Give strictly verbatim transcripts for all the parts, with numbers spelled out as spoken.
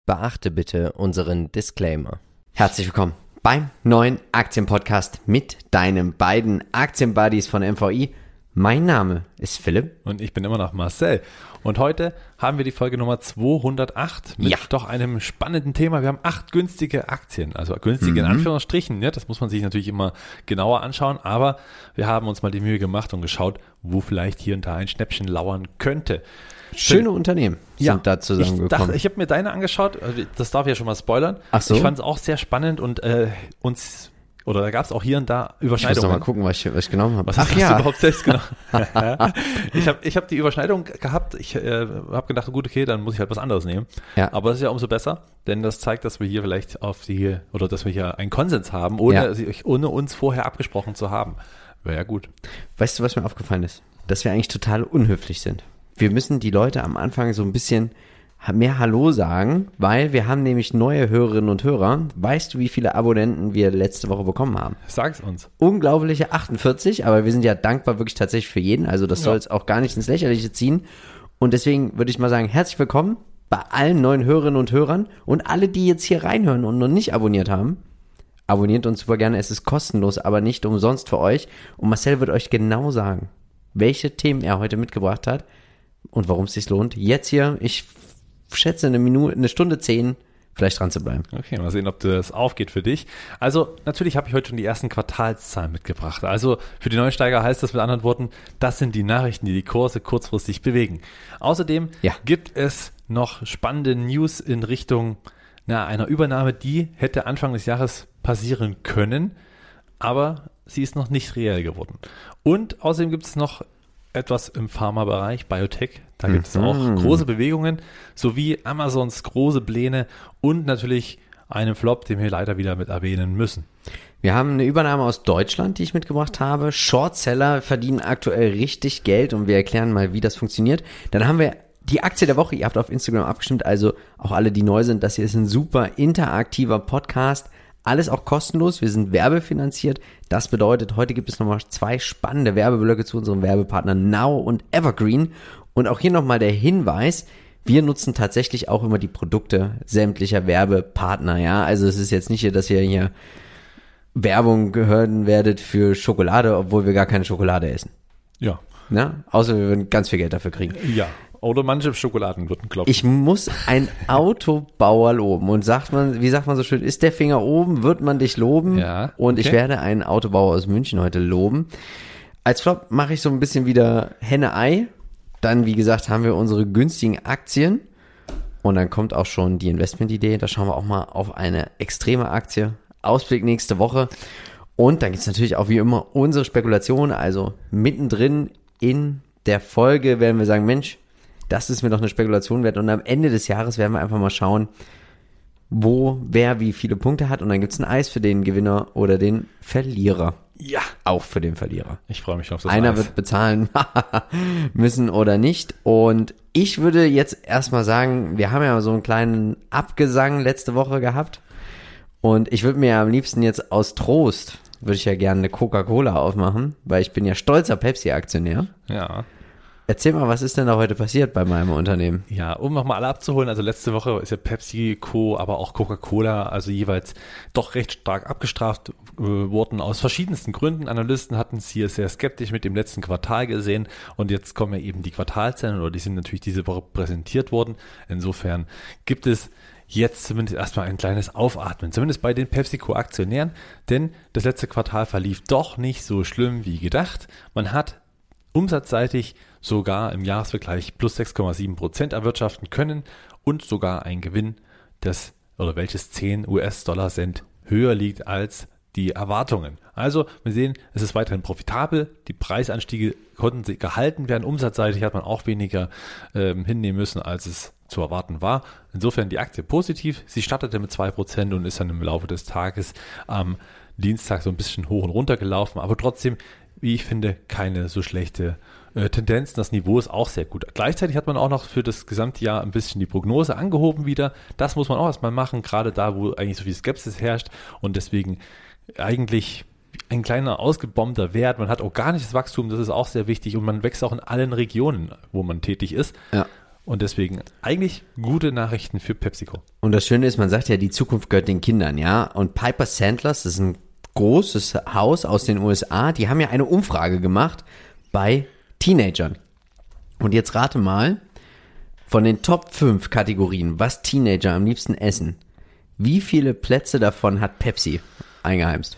beachte bitte unseren Disclaimer. Herzlich willkommen beim neuen Aktienpodcast mit deinen beiden Aktienbuddies von M V I. Mein Name ist Philipp. Und ich bin immer noch Marcel. Und heute haben wir die Folge Nummer zweihundertacht mit ja. doch einem spannenden Thema. Wir haben acht günstige Aktien, also günstige in Mhm. Anführungsstrichen. Ja, das muss man sich natürlich immer genauer anschauen. Aber wir haben uns mal die Mühe gemacht und geschaut, wo vielleicht hier und da ein Schnäppchen lauern könnte. Schöne Unternehmen sind Ja, da zusammengekommen. Ich, ich habe mir deine angeschaut, das darf ich ja schon mal spoilern. Ach so. Ich fand es auch sehr spannend und äh, uns, oder da gab es auch hier und da Ich muss Überschneidungen. noch mal gucken, was ich, was ich genommen habe. Was hast, hast du überhaupt selbst genommen? ich habe ich hab die Überschneidung gehabt. Ich äh, habe gedacht, gut, okay, dann muss ich halt was anderes nehmen. Ja. Aber das ist ja umso besser, denn das zeigt, dass wir hier vielleicht auf die, oder dass wir hier einen Konsens haben, ohne, Ja. ohne uns vorher abgesprochen zu haben. Wäre ja gut. Weißt du, was mir aufgefallen ist? Dass wir eigentlich total unhöflich sind. Wir müssen die Leute am Anfang so ein bisschen mehr Hallo sagen, weil wir haben nämlich neue Hörerinnen und Hörer. Weißt du, wie viele Abonnenten wir letzte Woche bekommen haben? Sag's uns. Unglaubliche achtundvierzig, aber wir sind ja dankbar wirklich tatsächlich für jeden. Also das Ja. soll es auch gar nicht ins Lächerliche ziehen. Und deswegen würde ich mal sagen, herzlich willkommen bei allen neuen Hörerinnen und Hörern und alle, die jetzt hier reinhören und noch nicht abonniert haben. Abonniert uns super gerne, es ist kostenlos, aber nicht umsonst für euch. Und Marcel wird euch genau sagen, welche Themen er heute mitgebracht hat und warum es sich lohnt. Jetzt hier, ich schätze eine Minute, eine Stunde zehn, vielleicht dran zu bleiben. Okay, mal sehen, ob das aufgeht für dich. Also natürlich habe ich heute schon die ersten Quartalszahlen mitgebracht. Also für die Neusteiger heißt das mit anderen Worten, das sind die Nachrichten, die die Kurse kurzfristig bewegen. Außerdem Ja. gibt es noch spannende News in Richtung na, einer Übernahme, die hätte Anfang des Jahres passieren können, aber sie ist noch nicht reell geworden. Und außerdem gibt es noch etwas im Pharmabereich, Biotech, da gibt es auch Mhm. große Bewegungen, sowie Amazons große Pläne und natürlich einen Flop, den wir leider wieder mit erwähnen müssen. Wir haben eine Übernahme aus Deutschland, die ich mitgebracht habe. Shortseller verdienen aktuell richtig Geld und wir erklären mal, wie das funktioniert. Dann haben wir die Aktie der Woche. Ihr habt auf Instagram abgestimmt, also auch alle, die neu sind. Das hier ist ein super interaktiver Podcast. Alles auch kostenlos. Wir sind werbefinanziert. Das bedeutet, heute gibt es nochmal zwei spannende Werbeblöcke zu unseren Werbepartnern Now und Evergreen. Und auch hier nochmal der Hinweis, wir nutzen tatsächlich auch immer die Produkte sämtlicher Werbepartner. Ja, also es ist jetzt nicht hier, dass ihr hier Werbung hören werdet für Schokolade, obwohl wir gar keine Schokolade essen. Ja. Ne? Außer wir würden ganz viel Geld dafür kriegen. Ja. Oder manche Schokoladen würden klopfen. Ich muss einen Autobauer loben und sagt man, wie sagt man so schön, ist der Finger oben, wird man dich loben. Ja, Und ich okay. werde einen Autobauer aus München heute loben. Als Flop mache ich so ein bisschen wieder Henne-Ei. Dann, wie gesagt, haben wir unsere günstigen Aktien. Und dann kommt auch schon die Investmentidee. Da schauen wir auch mal auf eine extreme Aktie. Ausblick nächste Woche. Und dann gibt es natürlich auch wie immer unsere Spekulation. Also mittendrin in der Folge werden wir sagen, Mensch, das ist mir doch eine Spekulation wert. Und am Ende des Jahres werden wir einfach mal schauen, wo wer wie viele Punkte hat. Und dann gibt es ein Eis für den Gewinner oder den Verlierer. Ja. Auch für den Verlierer. Ich freue mich auf das Einer Eis. wird bezahlen müssen oder nicht. Und ich würde jetzt erstmal sagen, wir haben ja so einen kleinen Abgesang letzte Woche gehabt. Und ich würde mir am liebsten jetzt aus Trost, würde ich ja gerne eine Coca-Cola aufmachen, weil ich bin ja stolzer Pepsi-Aktionär. Ja. Erzähl mal, was ist denn da heute passiert bei meinem Unternehmen? Ja, um nochmal alle abzuholen, also letzte Woche ist ja PepsiCo, aber auch Coca-Cola, also jeweils doch recht stark abgestraft äh, worden aus verschiedensten Gründen. Analysten hatten es hier sehr skeptisch mit dem letzten Quartal gesehen und jetzt kommen ja eben die Quartalzahlen oder die sind natürlich diese Woche präsentiert worden. Insofern gibt es jetzt zumindest erstmal ein kleines Aufatmen, zumindest bei den PepsiCo-Aktionären, denn das letzte Quartal verlief doch nicht so schlimm wie gedacht. Man hat umsatzseitig sogar im Jahresvergleich plus sechs Komma sieben Prozent erwirtschaften können und sogar ein Gewinn, das oder welches zehn US-Dollar Cent höher liegt als die Erwartungen. Also wir sehen, es ist weiterhin profitabel, die Preisanstiege konnten sich gehalten werden, umsatzseitig hat man auch weniger ähm, hinnehmen müssen, als es zu erwarten war. Insofern die Aktie positiv, sie startete mit zwei Prozent und ist dann im Laufe des Tages am Dienstag so ein bisschen hoch und runter gelaufen, aber trotzdem, wie ich finde, keine so schlechte äh, Tendenz. Das Niveau ist auch sehr gut. Gleichzeitig hat man auch noch für das gesamte Jahr ein bisschen die Prognose angehoben wieder. Das muss man auch erstmal machen, gerade da, wo eigentlich so viel Skepsis herrscht und deswegen eigentlich ein kleiner ausgebombter Wert. Man hat organisches Wachstum, das ist auch sehr wichtig und man wächst auch in allen Regionen, wo man tätig ist. Ja. Und deswegen eigentlich gute Nachrichten für PepsiCo. Und das Schöne ist, man sagt ja, die Zukunft gehört den Kindern, ja. Und Piper Sandlers, das ist ein großes Haus aus den U S A, die haben ja eine Umfrage gemacht bei Teenagern. Und jetzt rate mal, von den Top fünf Kategorien, was Teenager am liebsten essen, wie viele Plätze davon hat Pepsi eingeheimst?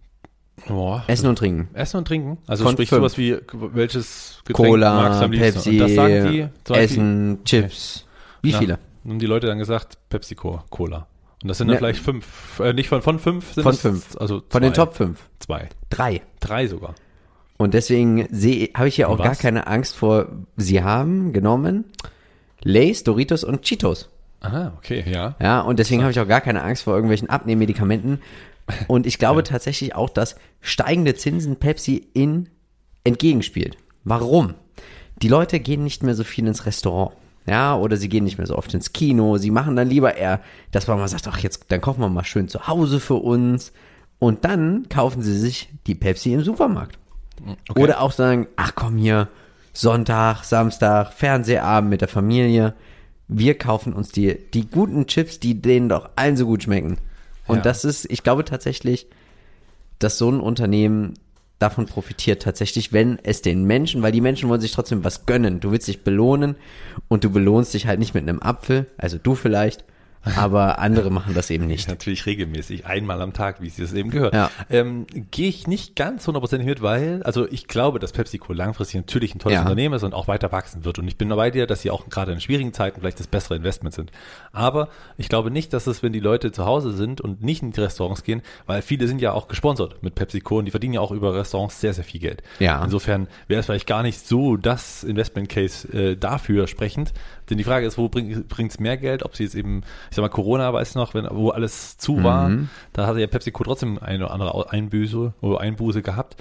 Boah. Essen und Trinken. Essen und Trinken? Also Von sprich fünf. sowas wie, welches Getränk Cola, magst du am liebsten? Pepsi, Und das sagen die, so Essen, die, Chips. Wie Na, viele? Haben die Leute dann gesagt, PepsiCo, Cola. Und das sind dann Ne. vielleicht fünf, äh, nicht von, von fünf, sind Von es, fünf. Also zwei. Von den Top fünf. Zwei. Drei. Drei sogar. Und deswegen sehe, habe ich ja auch Was? gar keine Angst vor, sie haben genommen Lay's, Doritos und Cheetos. Aha, okay, ja. Ja, und deswegen habe ich auch gar keine Angst vor irgendwelchen Abnehmmedikamenten. Und ich glaube Ja. tatsächlich auch, dass steigende Zinsen Pepsi in entgegenspielt. Warum? Die Leute gehen nicht mehr so viel ins Restaurant. Ja, oder sie gehen nicht mehr so oft ins Kino. Sie machen dann lieber eher, dass man mal sagt, ach jetzt, dann kochen wir mal schön zu Hause für uns. Und dann kaufen sie sich die Pepsi im Supermarkt. Okay. Oder auch sagen, ach komm hier, Sonntag, Samstag, Fernsehabend mit der Familie. Wir kaufen uns die, die guten Chips, die denen doch allen so gut schmecken. Und Ja. das ist, ich glaube tatsächlich, dass so ein Unternehmen davon profitiert tatsächlich, wenn es den Menschen, weil die Menschen wollen sich trotzdem was gönnen. Du willst dich belohnen und du belohnst dich halt nicht mit einem Apfel, also du vielleicht, aber andere machen das eben nicht. Natürlich regelmäßig, einmal am Tag, wie es das eben gehört. Ja. Ähm, Gehe ich nicht ganz hundertprozentig mit, weil, also ich glaube, dass PepsiCo langfristig natürlich ein tolles Ja. Unternehmen ist und auch weiter wachsen wird. Und ich bin bei dir, dass sie auch gerade in schwierigen Zeiten vielleicht das bessere Investment sind. Aber ich glaube nicht, dass es, wenn die Leute zu Hause sind und nicht in die Restaurants gehen, weil viele sind ja auch gesponsert mit PepsiCo und die verdienen ja auch über Restaurants sehr, sehr viel Geld. Ja. Insofern wäre es vielleicht gar nicht so das Investment Case äh, dafür sprechend. Denn die Frage ist, wo bringt es mehr Geld? Ob sie jetzt eben, ich sag mal, Corona, weiß noch, wenn, wo alles zu war, Mhm. da hatte ja PepsiCo trotzdem eine oder andere Einbüße oder Einbuße gehabt.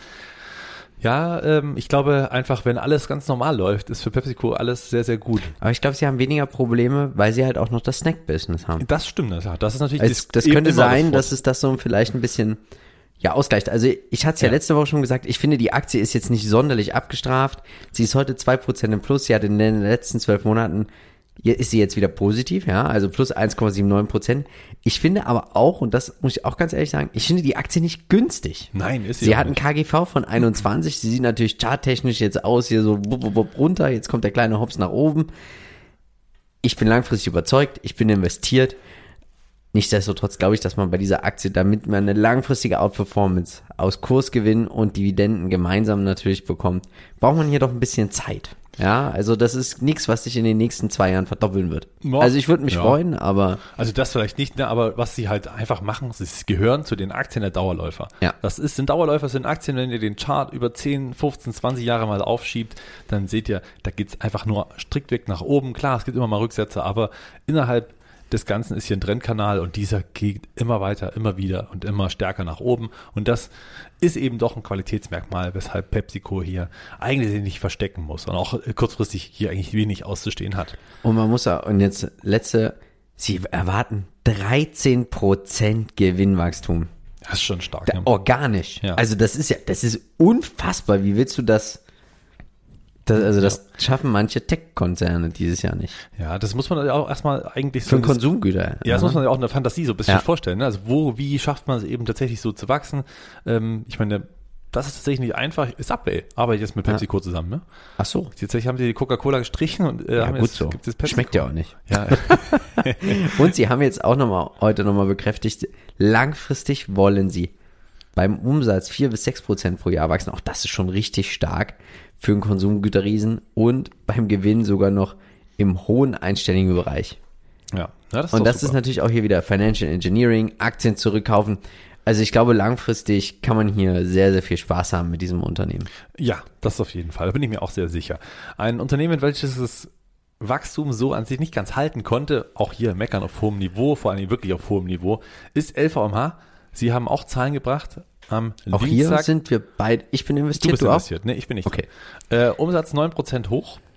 Ja, ähm, ich glaube einfach, wenn alles ganz normal läuft, ist für PepsiCo alles sehr, sehr gut. Aber ich glaube, sie haben weniger Probleme, weil sie halt auch noch das Snack-Business haben. Das stimmt, das, das ist natürlich Es, das eben könnte immer sein, das dass es das so vielleicht ein bisschen ja ausgleicht. Also ich hatte es ja, Ja. letzte Woche schon gesagt, ich finde, die Aktie ist jetzt nicht sonderlich abgestraft. Sie ist heute zwei Prozent im Plus. Sie hat in den letzten zwölf Monaten, hier ist sie jetzt wieder positiv, ja, also plus eins Komma neunundsiebzig Prozent. Ich finde aber auch, und das muss ich auch ganz ehrlich sagen, ich finde die Aktie nicht günstig. Nein, ist sie Sie auch hat einen nicht. K G V von einundzwanzig, sie sieht natürlich charttechnisch jetzt aus, hier so wupp, wupp, wupp runter, jetzt kommt der kleine Hops nach oben. Ich bin langfristig überzeugt, ich bin investiert. Nichtsdestotrotz glaube ich, dass man bei dieser Aktie, damit man eine langfristige Outperformance aus Kursgewinn und Dividenden gemeinsam natürlich bekommt, braucht man hier doch ein bisschen Zeit. Ja, also das ist nichts, was sich in den nächsten zwei Jahren verdoppeln wird. Ja. Also ich würde mich Ja. freuen, aber Also das vielleicht nicht, ne, aber was sie halt einfach machen, sie gehören zu den Aktien der Dauerläufer. Ja. Das ist, sind Dauerläufer, sind Aktien, wenn ihr den Chart über zehn, fünfzehn, zwanzig Jahre mal aufschiebt, dann seht ihr, da geht's einfach nur strikt weg nach oben. Klar, es gibt immer mal Rücksätze, aber innerhalb des Ganzen ist hier ein Trendkanal und dieser geht immer weiter, immer wieder und immer stärker nach oben. Und das ist eben doch ein Qualitätsmerkmal, weshalb PepsiCo hier eigentlich sich nicht verstecken muss und auch kurzfristig hier eigentlich wenig auszustehen hat. und man muss auch, und jetzt letzte, sie erwarten dreizehn Prozent Gewinnwachstum. Das ist schon stark. Da, Ne? organisch. Ja. Also das ist ja, das ist unfassbar. Wie willst du das, das also das schaffen manche Tech-Konzerne dieses Jahr nicht. Ja, das muss man ja auch erstmal eigentlich Für so. Konsumgüter. Ja, das muss man ja auch in der Fantasie so ein bisschen Ja. vorstellen. Ne? Also wo, wie schafft man es eben tatsächlich so zu wachsen? Ähm, ich meine, das ist tatsächlich nicht einfach. Subway arbeitet jetzt mit PepsiCo zusammen. Ne? Ach so. Tatsächlich haben sie die Coca-Cola gestrichen und äh, Ja, haben gut jetzt, so. gibt's jetzt PepsiCo. Schmeckt ja auch nicht. Ja, Und sie haben jetzt auch nochmal, heute nochmal bekräftigt, langfristig wollen sie beim Umsatz vier bis sechs Prozent pro Jahr wachsen. Auch das ist schon richtig stark für einen Konsumgüterriesen und beim Gewinn sogar noch im hohen einstelligen Bereich. ja. ja das ist Und doch das super. ist natürlich auch hier wieder Financial Engineering, Aktien zurückkaufen. Also ich glaube, langfristig kann man hier sehr, sehr viel Spaß haben mit diesem Unternehmen. Ja, das auf jeden Fall. Da bin ich mir auch sehr sicher. Ein Unternehmen, welches das Wachstum so an sich nicht ganz halten konnte, auch hier meckern auf hohem Niveau, vor allem wirklich auf hohem Niveau, ist L V M H. Sie haben auch Zahlen gebracht am Auch Dienstag. hier sind wir beide, ich bin Du investiert, bist du, auch? investiert, ne? Ich bin nicht. Okay. Äh, Umsatz neun Prozent hoch,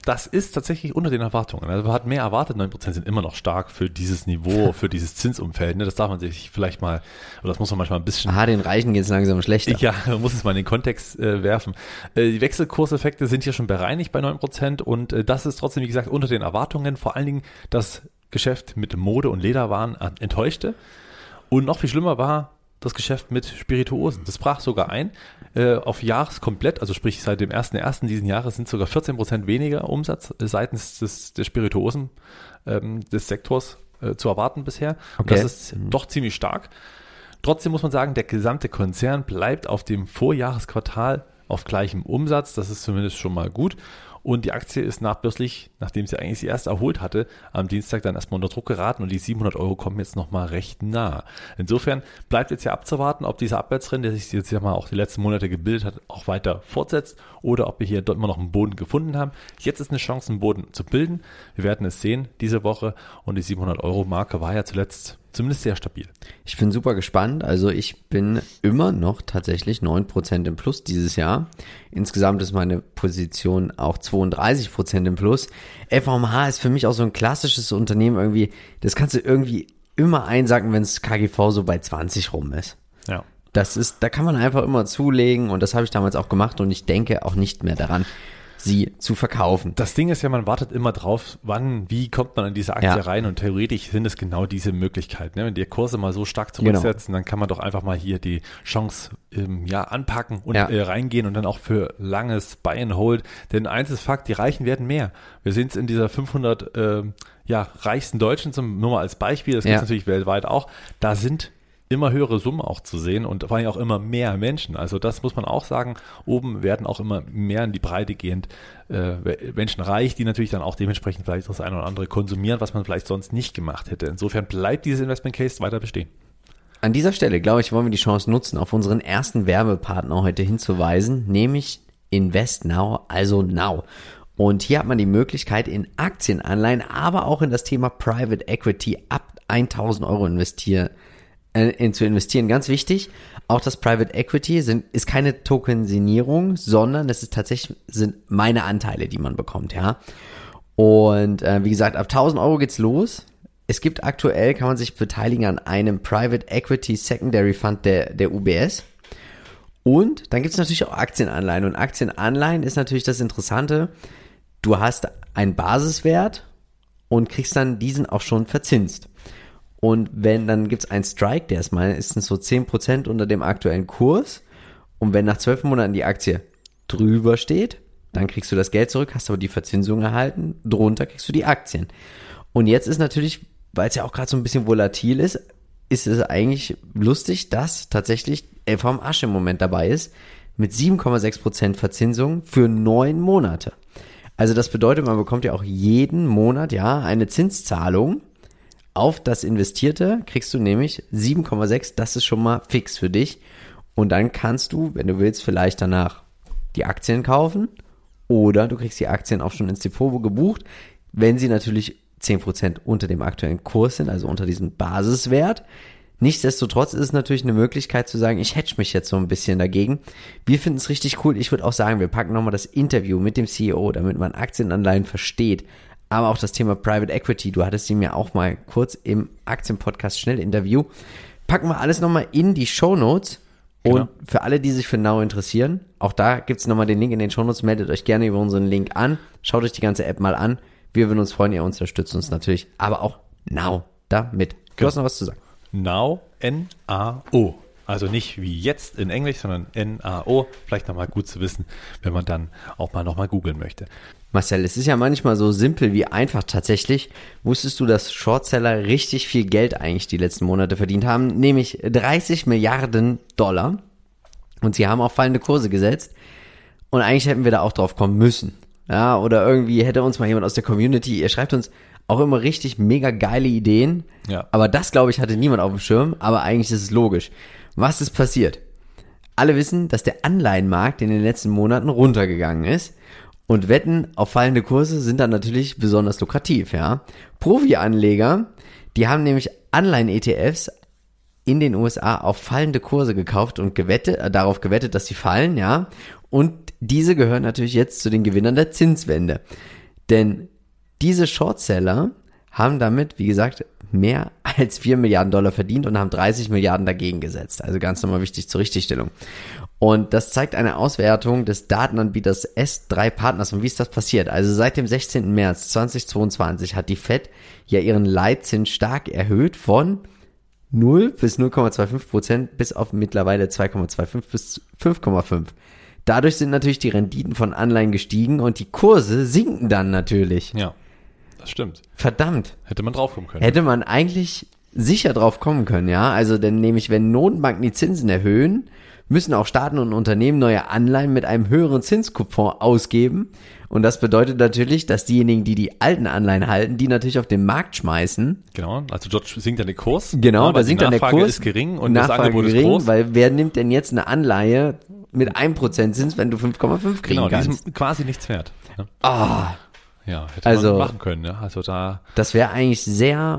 das ist tatsächlich unter den Erwartungen. Also man hat mehr erwartet, neun Prozent sind immer noch stark für dieses Niveau, für dieses Zinsumfeld. Ne? Das darf man sich vielleicht mal, oder das muss man manchmal ein bisschen... Aha, den Reichen geht es langsam schlechter. Ja, man muss es mal in den Kontext äh, werfen. Äh, die Wechselkurseffekte sind hier schon bereinigt bei neun Prozent und äh, das ist trotzdem, wie gesagt, unter den Erwartungen. Vor allen Dingen das Geschäft mit Mode- und Lederwaren enttäuschte. Und noch viel schlimmer war das Geschäft mit Spirituosen. Das brach sogar ein. Äh, auf Jahreskomplett, also sprich seit dem ersten ersten diesen Jahres sind sogar vierzehn Prozent weniger Umsatz seitens des, des Spirituosen ähm, des Sektors äh, zu erwarten bisher. Und Okay. das ist mhm. doch ziemlich stark. Trotzdem muss man sagen, der gesamte Konzern bleibt auf dem Vorjahresquartal auf gleichem Umsatz. Das ist zumindest schon mal gut. Und die Aktie ist nachbörslich, nachdem sie eigentlich sie erst erholt hatte, am Dienstag dann erstmal unter Druck geraten und die siebenhundert Euro kommen jetzt nochmal recht nah. Insofern bleibt jetzt ja abzuwarten, ob dieser Abwärtstrend, der sich jetzt ja mal auch die letzten Monate gebildet hat, auch weiter fortsetzt oder ob wir hier dort immer noch einen Boden gefunden haben. Jetzt ist eine Chance, einen Boden zu bilden. Wir werden es sehen diese Woche und die siebenhundert Euro Marke war ja zuletzt zumindest sehr stabil. Ich bin super gespannt. Also ich bin immer noch tatsächlich neun Prozent im Plus dieses Jahr. Insgesamt ist meine Position auch zweiunddreißig Prozent im Plus. F V M H ist für mich auch so ein klassisches Unternehmen irgendwie, das kannst du irgendwie immer einsacken, wenn es K G V so bei zwanzig rum ist. Ja. Das ist, da kann man einfach immer zulegen und das habe ich damals auch gemacht und ich denke auch nicht mehr daran, sie zu verkaufen. Das Ding ist ja, man wartet immer drauf, wann, wie kommt man an diese Aktie Ja. rein und theoretisch sind es genau diese Möglichkeiten. Ne? Wenn die Kurse mal so stark zurücksetzen, genau. dann kann man doch einfach mal hier die Chance ähm, ja anpacken und Ja. äh, reingehen und dann auch für langes Buy and Hold. Denn eins ist Fakt, die Reichen werden mehr. Wir sehen es in dieser fünfhundert ähm, ja, reichsten Deutschen, zum, nur mal als Beispiel, das gibt es Ja. natürlich weltweit auch, da sind immer höhere Summen auch zu sehen und vor allem auch immer mehr Menschen. Also das muss man auch sagen, oben werden auch immer mehr in die Breite gehend äh, Menschen reich, die natürlich dann auch dementsprechend vielleicht das eine oder andere konsumieren, was man vielleicht sonst nicht gemacht hätte. Insofern bleibt dieses Investment Case weiter bestehen. An dieser Stelle, glaube ich, wollen wir die Chance nutzen, auf unseren ersten Werbepartner heute hinzuweisen, nämlich InvestNow, also Now. Und hier hat man die Möglichkeit, in Aktien, Anleihen, aber auch in das Thema Private Equity ab tausend Euro investieren, äh, in, zu investieren. Ganz wichtig, auch das Private Equity sind, ist keine Tokensinierung, sondern es ist tatsächlich, sind meine Anteile, die man bekommt, ja. Und äh, wie gesagt, ab tausend Euro geht's los. Es gibt aktuell, kann man sich beteiligen an einem Private Equity Secondary Fund der, der U B S. Und dann gibt's natürlich auch Aktienanleihen. Und Aktienanleihen ist natürlich das Interessante. Du hast einen Basiswert und kriegst dann diesen auch schon verzinst. Und wenn, dann gibt's einen Strike, der ist meistens so zehn Prozent unter dem aktuellen Kurs. Und wenn nach zwölf Monaten die Aktie drüber steht, dann kriegst du das Geld zurück, hast aber die Verzinsung erhalten. Drunter kriegst du die Aktien. Und jetzt ist natürlich, weil es ja auch gerade so ein bisschen volatil ist, ist es eigentlich lustig, dass tatsächlich F V M Asch im Moment dabei ist mit sieben Komma sechs Prozent Verzinsung für neun Monate. Also das bedeutet, man bekommt ja auch jeden Monat ja eine Zinszahlung auf das Investierte, kriegst du nämlich sieben Komma sechs, das ist schon mal fix für dich. Und dann kannst du, wenn du willst, vielleicht danach die Aktien kaufen oder du kriegst die Aktien auch schon ins Depot gebucht, wenn sie natürlich zehn Prozent unter dem aktuellen Kurs sind, also unter diesem Basiswert. Nichtsdestotrotz ist es natürlich eine Möglichkeit zu sagen, ich hedge mich jetzt so ein bisschen dagegen. Wir finden es richtig cool. Ich würde auch sagen, wir packen nochmal das Interview mit dem C E O, damit man Aktienanleihen versteht. Aber auch das Thema Private Equity, du hattest ihn mir auch mal kurz im Aktienpodcast Schnellinterview. Packen wir alles nochmal in die Shownotes. Und Genau. für alle, die sich für Now interessieren, auch da gibt es nochmal den Link in den Shownotes. Meldet euch gerne über unseren Link an. Schaut euch die ganze App mal an. Wir würden uns freuen, ihr unterstützt uns natürlich. Aber auch Now damit. Du Genau. hast noch was zu sagen. Now, N A O. Also nicht wie jetzt in Englisch, sondern N A O. Vielleicht nochmal gut zu wissen, wenn man dann auch mal nochmal googeln möchte. Marcel, es ist ja manchmal so simpel wie einfach tatsächlich. Wusstest du, dass Shortseller richtig viel Geld eigentlich die letzten Monate verdient haben? Nämlich dreißig Milliarden Dollar. Und sie haben auch fallende Kurse gesetzt. Und eigentlich hätten wir da auch drauf kommen müssen. Ja, oder irgendwie hätte uns mal jemand aus der Community, ihr schreibt uns auch immer richtig mega geile Ideen. Ja. Aber das, glaube ich, hatte niemand auf dem Schirm. Aber eigentlich ist es logisch. Was ist passiert? Alle wissen, dass der Anleihenmarkt in den letzten Monaten runtergegangen ist. Und Wetten auf fallende Kurse sind dann natürlich besonders lukrativ, ja. Profi-Anleger, die haben nämlich Anleihen-E T Fs in den U S A auf fallende Kurse gekauft und gewettet, äh, darauf gewettet, dass sie fallen, ja. Und diese gehören natürlich jetzt zu den Gewinnern der Zinswende. Denn diese Shortseller haben damit, wie gesagt, mehr als vier Milliarden Dollar verdient und haben dreißig Milliarden dagegen gesetzt. Also ganz nochmal wichtig zur Richtigstellung. Und das zeigt eine Auswertung des Datenanbieters S drei Partners. Und wie ist das passiert? Also seit dem sechzehnten März zweitausendzweiundzwanzig hat die Fed ja ihren Leitzins stark erhöht von null bis null Komma fünfundzwanzig Prozent bis auf mittlerweile zwei Komma fünfundzwanzig bis fünf Komma fünf. Dadurch sind natürlich die Renditen von Anleihen gestiegen und die Kurse sinken dann natürlich. Ja, das stimmt. Verdammt. Hätte man drauf kommen können. Hätte man eigentlich sicher drauf kommen können, ja. Also denn nämlich, wenn Notenbanken die Zinsen erhöhen, müssen auch Staaten und Unternehmen neue Anleihen mit einem höheren Zinskupon ausgeben. Und das bedeutet natürlich, dass diejenigen, die die alten Anleihen halten, die natürlich auf den Markt schmeißen. Genau, also dort sinkt dann der Kurs. Genau, ja, da sinkt dann der Kurs. Die Nachfrage ist gering und das Angebot gering, ist groß. Weil wer nimmt denn jetzt eine Anleihe mit einem Prozent Zins, wenn du fünf Komma fünf kriegen genau, kannst? Genau, die ist quasi nichts wert. Ja, ah, ja hätte also, man machen können. Ja. Also da. Das wäre eigentlich sehr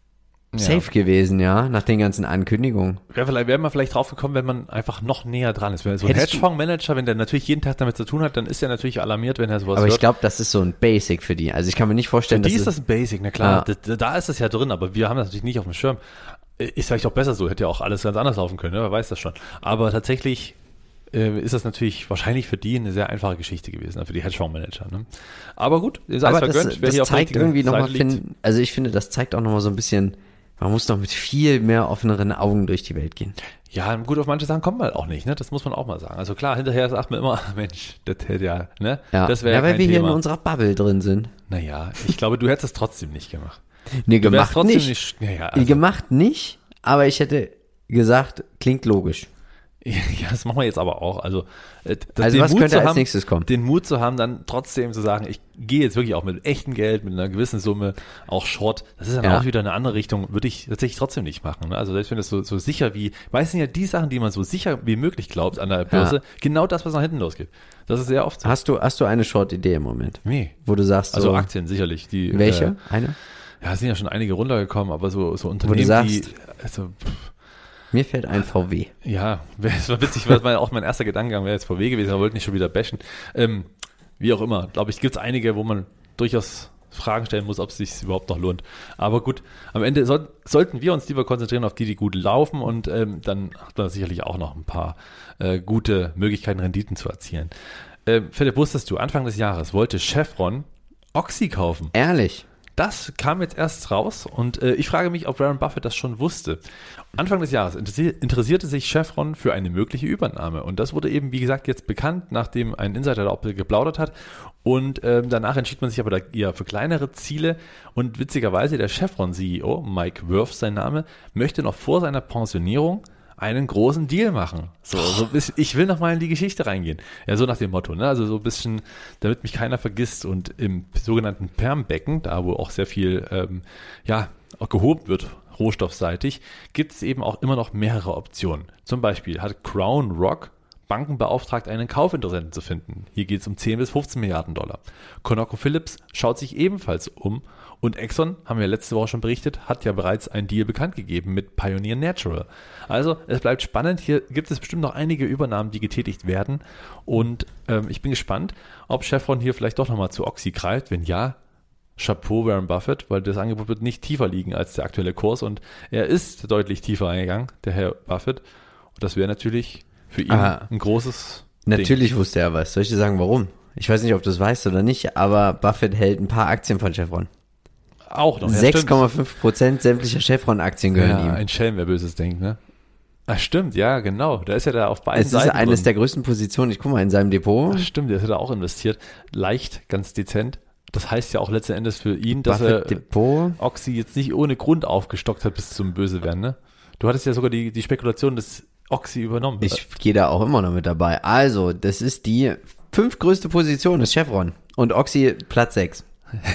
safe ja. gewesen, ja, nach den ganzen Ankündigungen. Ja, vielleicht wäre man vielleicht drauf gekommen, wenn man einfach noch näher dran ist. Wenn so ein Hättest Hedgefondsmanager, wenn der natürlich jeden Tag damit zu tun hat, dann ist er natürlich alarmiert, wenn er sowas Aber hört. ich glaube, das ist so ein Basic für die. Also ich kann mir nicht vorstellen, für die dass ist es, das ein Basic, na klar, Ja. da, da ist es ja drin, aber wir haben das natürlich nicht auf dem Schirm. Ist vielleicht auch besser so, hätte ja auch alles ganz anders laufen können, ne? Wer weiß das schon. Aber tatsächlich äh, ist das natürlich wahrscheinlich für die eine sehr einfache Geschichte gewesen, ne? Für die Hedgefondsmanager. Ne? Aber gut, sei es aber vergönnt, das, wer das hier auf der zeigt richtigen irgendwie nochmal, Seite liegt. find, also ich finde, das zeigt auch nochmal so ein bisschen, man muss doch mit viel mehr offeneren Augen durch die Welt gehen. Ja, gut, auf manche Sachen kommt man auch nicht, ne? Das muss man auch mal sagen. Also klar, hinterher sagt man immer, Mensch, das hätte ja, ne? Ja, Das wäre ja weil kein wir Thema. hier in unserer Bubble drin sind. Naja, ich glaube, du hättest es trotzdem nicht gemacht. Nee, Du wärst gemacht trotzdem nicht. nicht naja, also, Gemacht nicht, aber ich hätte gesagt, klingt logisch. ja, das machen wir jetzt aber auch. Also, äh, das, Also den was Mut könnte zu als haben, nächstes kommen? Den Mut zu haben, dann trotzdem zu sagen, ich gehe jetzt wirklich auch mit echtem Geld, mit einer gewissen Summe, auch Short. Das ist dann Ja. auch wieder eine andere Richtung, würde ich tatsächlich trotzdem nicht machen. Ne? Also selbst wenn das so, so sicher wie, weißt du ja, die Sachen, die man so sicher wie möglich glaubt an der Börse, Ja. genau das, was nach hinten losgeht. Das ist sehr oft so. Hast du, hast du eine Short-Idee im Moment? Nee. Wo du sagst, Also so, Aktien sicherlich. Die, welche? Äh, Eine? ja, es sind ja schon einige runtergekommen, aber so, so Wo Unternehmen, du sagst, die, also, pff, mir fällt ein V W. ja, es war witzig, weil mein, auch mein erster Gedankengang wäre jetzt V W gewesen, aber wollte nicht schon wieder bashen. Ähm, wie auch immer, glaube ich, gibt es einige, wo man durchaus Fragen stellen muss, ob es sich überhaupt noch lohnt. Aber gut, am Ende soll, sollten wir uns lieber konzentrieren auf die, die gut laufen und ähm, dann hat man sicherlich auch noch ein paar äh, gute Möglichkeiten, Renditen zu erzielen. Ähm, Philipp, wusstest du, Anfang des Jahres wollte Chevron Oxy kaufen. Ehrlich? Das kam jetzt erst raus und äh, ich frage mich, ob Warren Buffett das schon wusste. Anfang des Jahres interessier- interessierte sich Chevron für eine mögliche Übernahme und das wurde eben, wie gesagt, jetzt bekannt, nachdem ein Insider da auch geplaudert hat und ähm, danach entschied man sich aber da eher für kleinere Ziele und witzigerweise der Chevron-C E O, Mike Wirth sein Name, möchte noch vor seiner Pensionierung einen großen Deal machen. So, so ein bisschen, ich will noch mal in die Geschichte reingehen. Ja, so nach dem Motto, ne? Also so ein bisschen, damit mich keiner vergisst. Und im sogenannten Permbecken, da wo auch sehr viel, ähm, ja, auch gehoben wird, rohstoffseitig, gibt es eben auch immer noch mehrere Optionen. Zum Beispiel hat Crown Rock Banken beauftragt, einen Kaufinteressenten zu finden. Hier geht es um zehn bis fünfzehn Milliarden Dollar. ConocoPhillips schaut sich ebenfalls um und Exxon, haben wir letzte Woche schon berichtet, hat ja bereits einen Deal bekannt gegeben mit Pioneer Natural. Also es bleibt spannend, hier gibt es bestimmt noch einige Übernahmen, die getätigt werden und ähm, ich bin gespannt, ob Chevron hier vielleicht doch nochmal zu Oxy greift. Wenn ja, Chapeau Warren Buffett, weil das Angebot wird nicht tiefer liegen als der aktuelle Kurs und er ist deutlich tiefer eingegangen, der Herr Buffett. Und das wäre natürlich für ihn Ah, ein großes Natürlich Ding. wusste er was. Soll ich dir sagen, warum? Ich weiß nicht, ob du es weißt oder nicht, aber Buffett hält ein paar Aktien von Chevron. Auch noch. Ja, sechs stimmt. Komma fünf Prozent sämtlicher Chevron-Aktien gehören Ja, ihm. ein Schelm, wer Böses denkt, ne? Ah, stimmt, ja, genau. Da ist ja da auf beiden Es ist Seiten eines drin. der größten Positionen. Ich guck mal in seinem Depot. Ach, stimmt, der ist ja da auch investiert. Leicht, ganz dezent. Das heißt ja auch letzten Endes für ihn, dass Buffett er Depot. Oxy jetzt nicht ohne Grund aufgestockt hat bis zum Bösewerden, ne? Du hattest ja sogar die, die Spekulation, dass Oxy übernommen wird. Ich gehe da auch immer noch mit dabei. Also, das ist die fünftgrößte Position, ist Chevron. Und Oxy Platz sechs.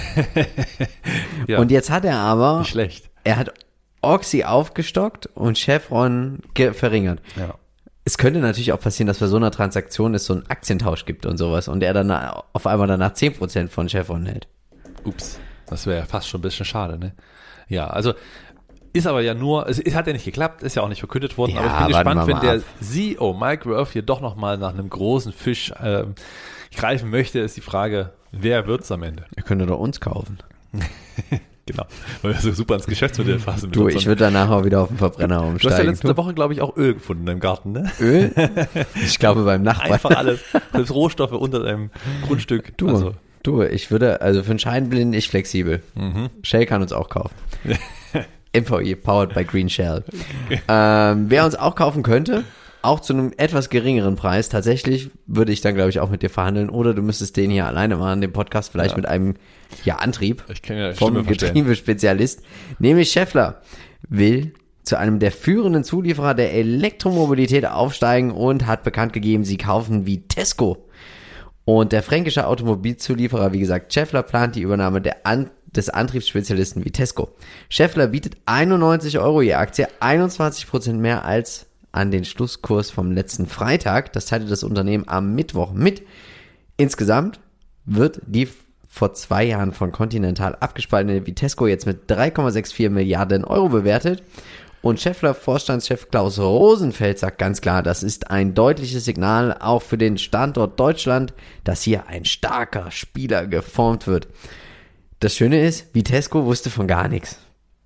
Ja, Und jetzt hat er aber, nicht schlecht. er hat Oxy aufgestockt und Chevron ge- verringert. Ja. Es könnte natürlich auch passieren, dass bei so einer Transaktion es so einen Aktientausch gibt und sowas und er dann auf einmal danach zehn Prozent von Chevron hält. Ups, das wäre ja fast schon ein bisschen schade, ne? Ja, also ist aber ja nur, es, es hat ja nicht geklappt, ist ja auch nicht verkündet worden, Ja, aber ich bin warten gespannt, wir wenn mal der ab. C E O Mike Wirth hier doch nochmal nach einem großen Fisch ähm, greifen möchte, ist die Frage, wer wird's am Ende? Ihr könnt doch uns kaufen. Genau, weil wir so super ins Geschäftsmodell fassen. Du, ich würde danach auch wieder auf den Verbrenner umsteigen. Du hast ja letzte Woche, glaube ich, auch Öl gefunden in deinem Garten, ne? Öl? Ich glaube beim Nachbarn. Einfach alles. Selbst Rohstoffe unter deinem Grundstück. Du, also. du, ich würde, also für einen Schein bin ich flexibel. Mhm. Shell kann uns auch kaufen. M V I, powered by Green Shell. Ähm, wer uns auch kaufen könnte, auch zu einem etwas geringeren Preis, tatsächlich würde ich dann, glaube ich, auch mit dir verhandeln. Oder du müsstest den hier alleine machen, den Podcast vielleicht ja. mit einem ja, Antrieb ich kann ja vom Getriebespezialist. Nämlich Schaeffler will zu einem der führenden Zulieferer der Elektromobilität aufsteigen und hat bekannt gegeben, sie kaufen Vitesco. Und der fränkische Automobilzulieferer, wie gesagt, Schaeffler plant die Übernahme der An- des Antriebsspezialisten Vitesco. Schaeffler bietet einundneunzig Euro je Aktie, einundzwanzig Prozent mehr als an den Schlusskurs vom letzten Freitag. Das teilte das Unternehmen am Mittwoch mit. Insgesamt wird die vor zwei Jahren von Continental abgespaltene Vitesco jetzt mit drei Komma vierundsechzig Milliarden Euro bewertet. Und Schaeffler-Vorstandschef Klaus Rosenfeld sagt ganz klar, das ist ein deutliches Signal auch für den Standort Deutschland, dass hier ein starker Spieler geformt wird. Das Schöne ist, Vitesco wusste von gar nichts.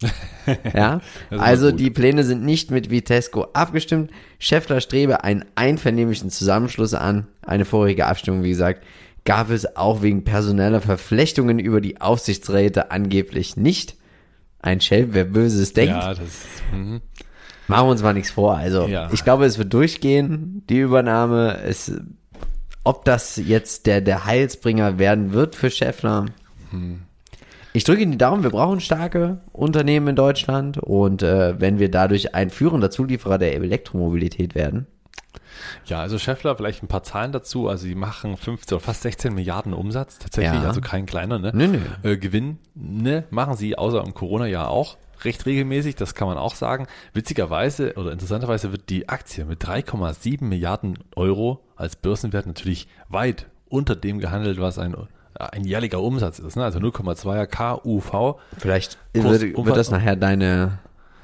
Ja, also die Pläne sind nicht mit Vitesco abgestimmt. Schaeffler strebe einen einvernehmlichen Zusammenschluss an. Eine vorherige Abstimmung, wie gesagt, gab es auch wegen personeller Verflechtungen über die Aufsichtsräte angeblich nicht. Ein Schelm, wer Böses denkt. Ja, das, mhm. Machen wir uns mal nichts vor. Also ja. ich glaube, es wird durchgehen, die Übernahme. Es, ob das jetzt der, der Heilsbringer werden wird für Schaeffler, hm. Ich drücke Ihnen die Daumen, wir brauchen starke Unternehmen in Deutschland und äh, wenn wir dadurch ein führender Zulieferer der Elektromobilität werden. Ja, also Schaeffler, vielleicht ein paar Zahlen dazu. Also sie machen fünfzehn oder fast sechzehn Milliarden Umsatz, tatsächlich, ja. Also kein kleiner, ne? Nö, nö. Äh, Gewinn, ne, machen sie außer im Corona-Jahr auch recht regelmäßig, das kann man auch sagen. Witzigerweise oder interessanterweise wird die Aktie mit drei Komma sieben Milliarden Euro als Börsenwert natürlich weit unter dem gehandelt, was ein ein jährlicher Umsatz ist, ne? Also null Komma zwei K U V. Vielleicht wird, wird das nachher deine...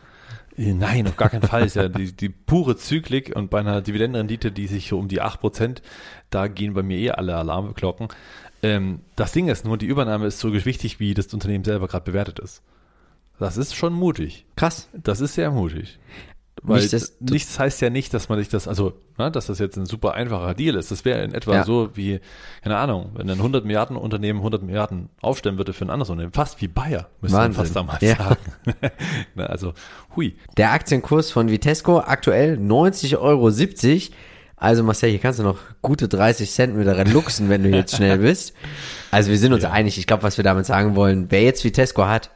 Nein, auf gar keinen Fall. Ist ja die, die pure Zyklik und bei einer Dividendenrendite, die sich so um die acht Prozent, da gehen bei mir eh alle Alarmglocken. Ähm, das Ding ist nur, die Übernahme ist so wichtig, wie das Unternehmen selber gerade bewertet ist. Das ist schon mutig. Krass. Das ist sehr mutig. Weil nicht das, nichts heißt ja nicht, dass man sich das, also, ne, dass das jetzt ein super einfacher Deal ist. Das wäre in etwa ja. so wie, keine Ahnung, wenn ein hundert Milliarden Unternehmen hundert Milliarden aufstellen würde für ein anderes Unternehmen. Fast wie Bayer, müsste man fast damals ja. sagen. ne, also, hui. Der Aktienkurs von Vitesco aktuell neunzig Euro siebzig. Also Marcel, hier kannst du noch gute dreißig Cent mit luxen, wenn du jetzt schnell bist. Also wir sind uns ja. einig. Ich glaube, was wir damit sagen wollen, wer jetzt Vitesco hat,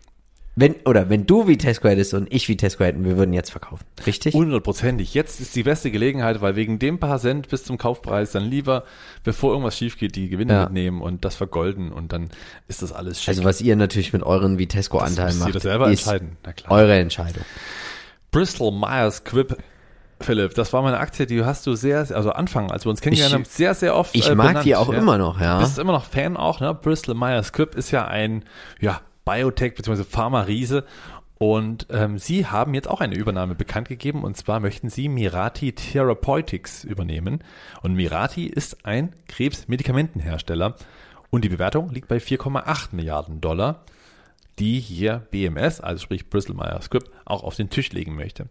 Wenn, oder wenn du Vitesco hättest und ich Vitesco hätten, wir würden jetzt verkaufen. Richtig? Hundertprozentig. Jetzt ist die beste Gelegenheit, weil wegen dem paar Cent bis zum Kaufpreis dann lieber, bevor irgendwas schief geht, die Gewinne ja. mitnehmen und das vergolden und dann ist das alles schick. Also was ihr natürlich mit euren Vitesco-Anteilen macht, das selber ist entscheiden. Na klar. Eure Entscheidung. Bristol Myers Squibb, Philipp, das war meine Aktie, die hast du sehr, also Anfang, als wir uns kennengelernt haben, sehr, sehr oft Ich äh, mag benannt. die auch ja. immer noch, ja. Du bist immer noch Fan auch, ne? Bristol Myers Squibb ist ja ein, ja, Biotech bzw. Pharma-Riese. Und ähm, sie haben jetzt auch eine Übernahme bekannt gegeben und zwar möchten sie Mirati Therapeutics übernehmen. Und Mirati ist ein Krebsmedikamentenhersteller und die Bewertung liegt bei vier Komma acht Milliarden Dollar, die hier B M S, also sprich Bristol Myers Squibb, auch auf den Tisch legen möchte.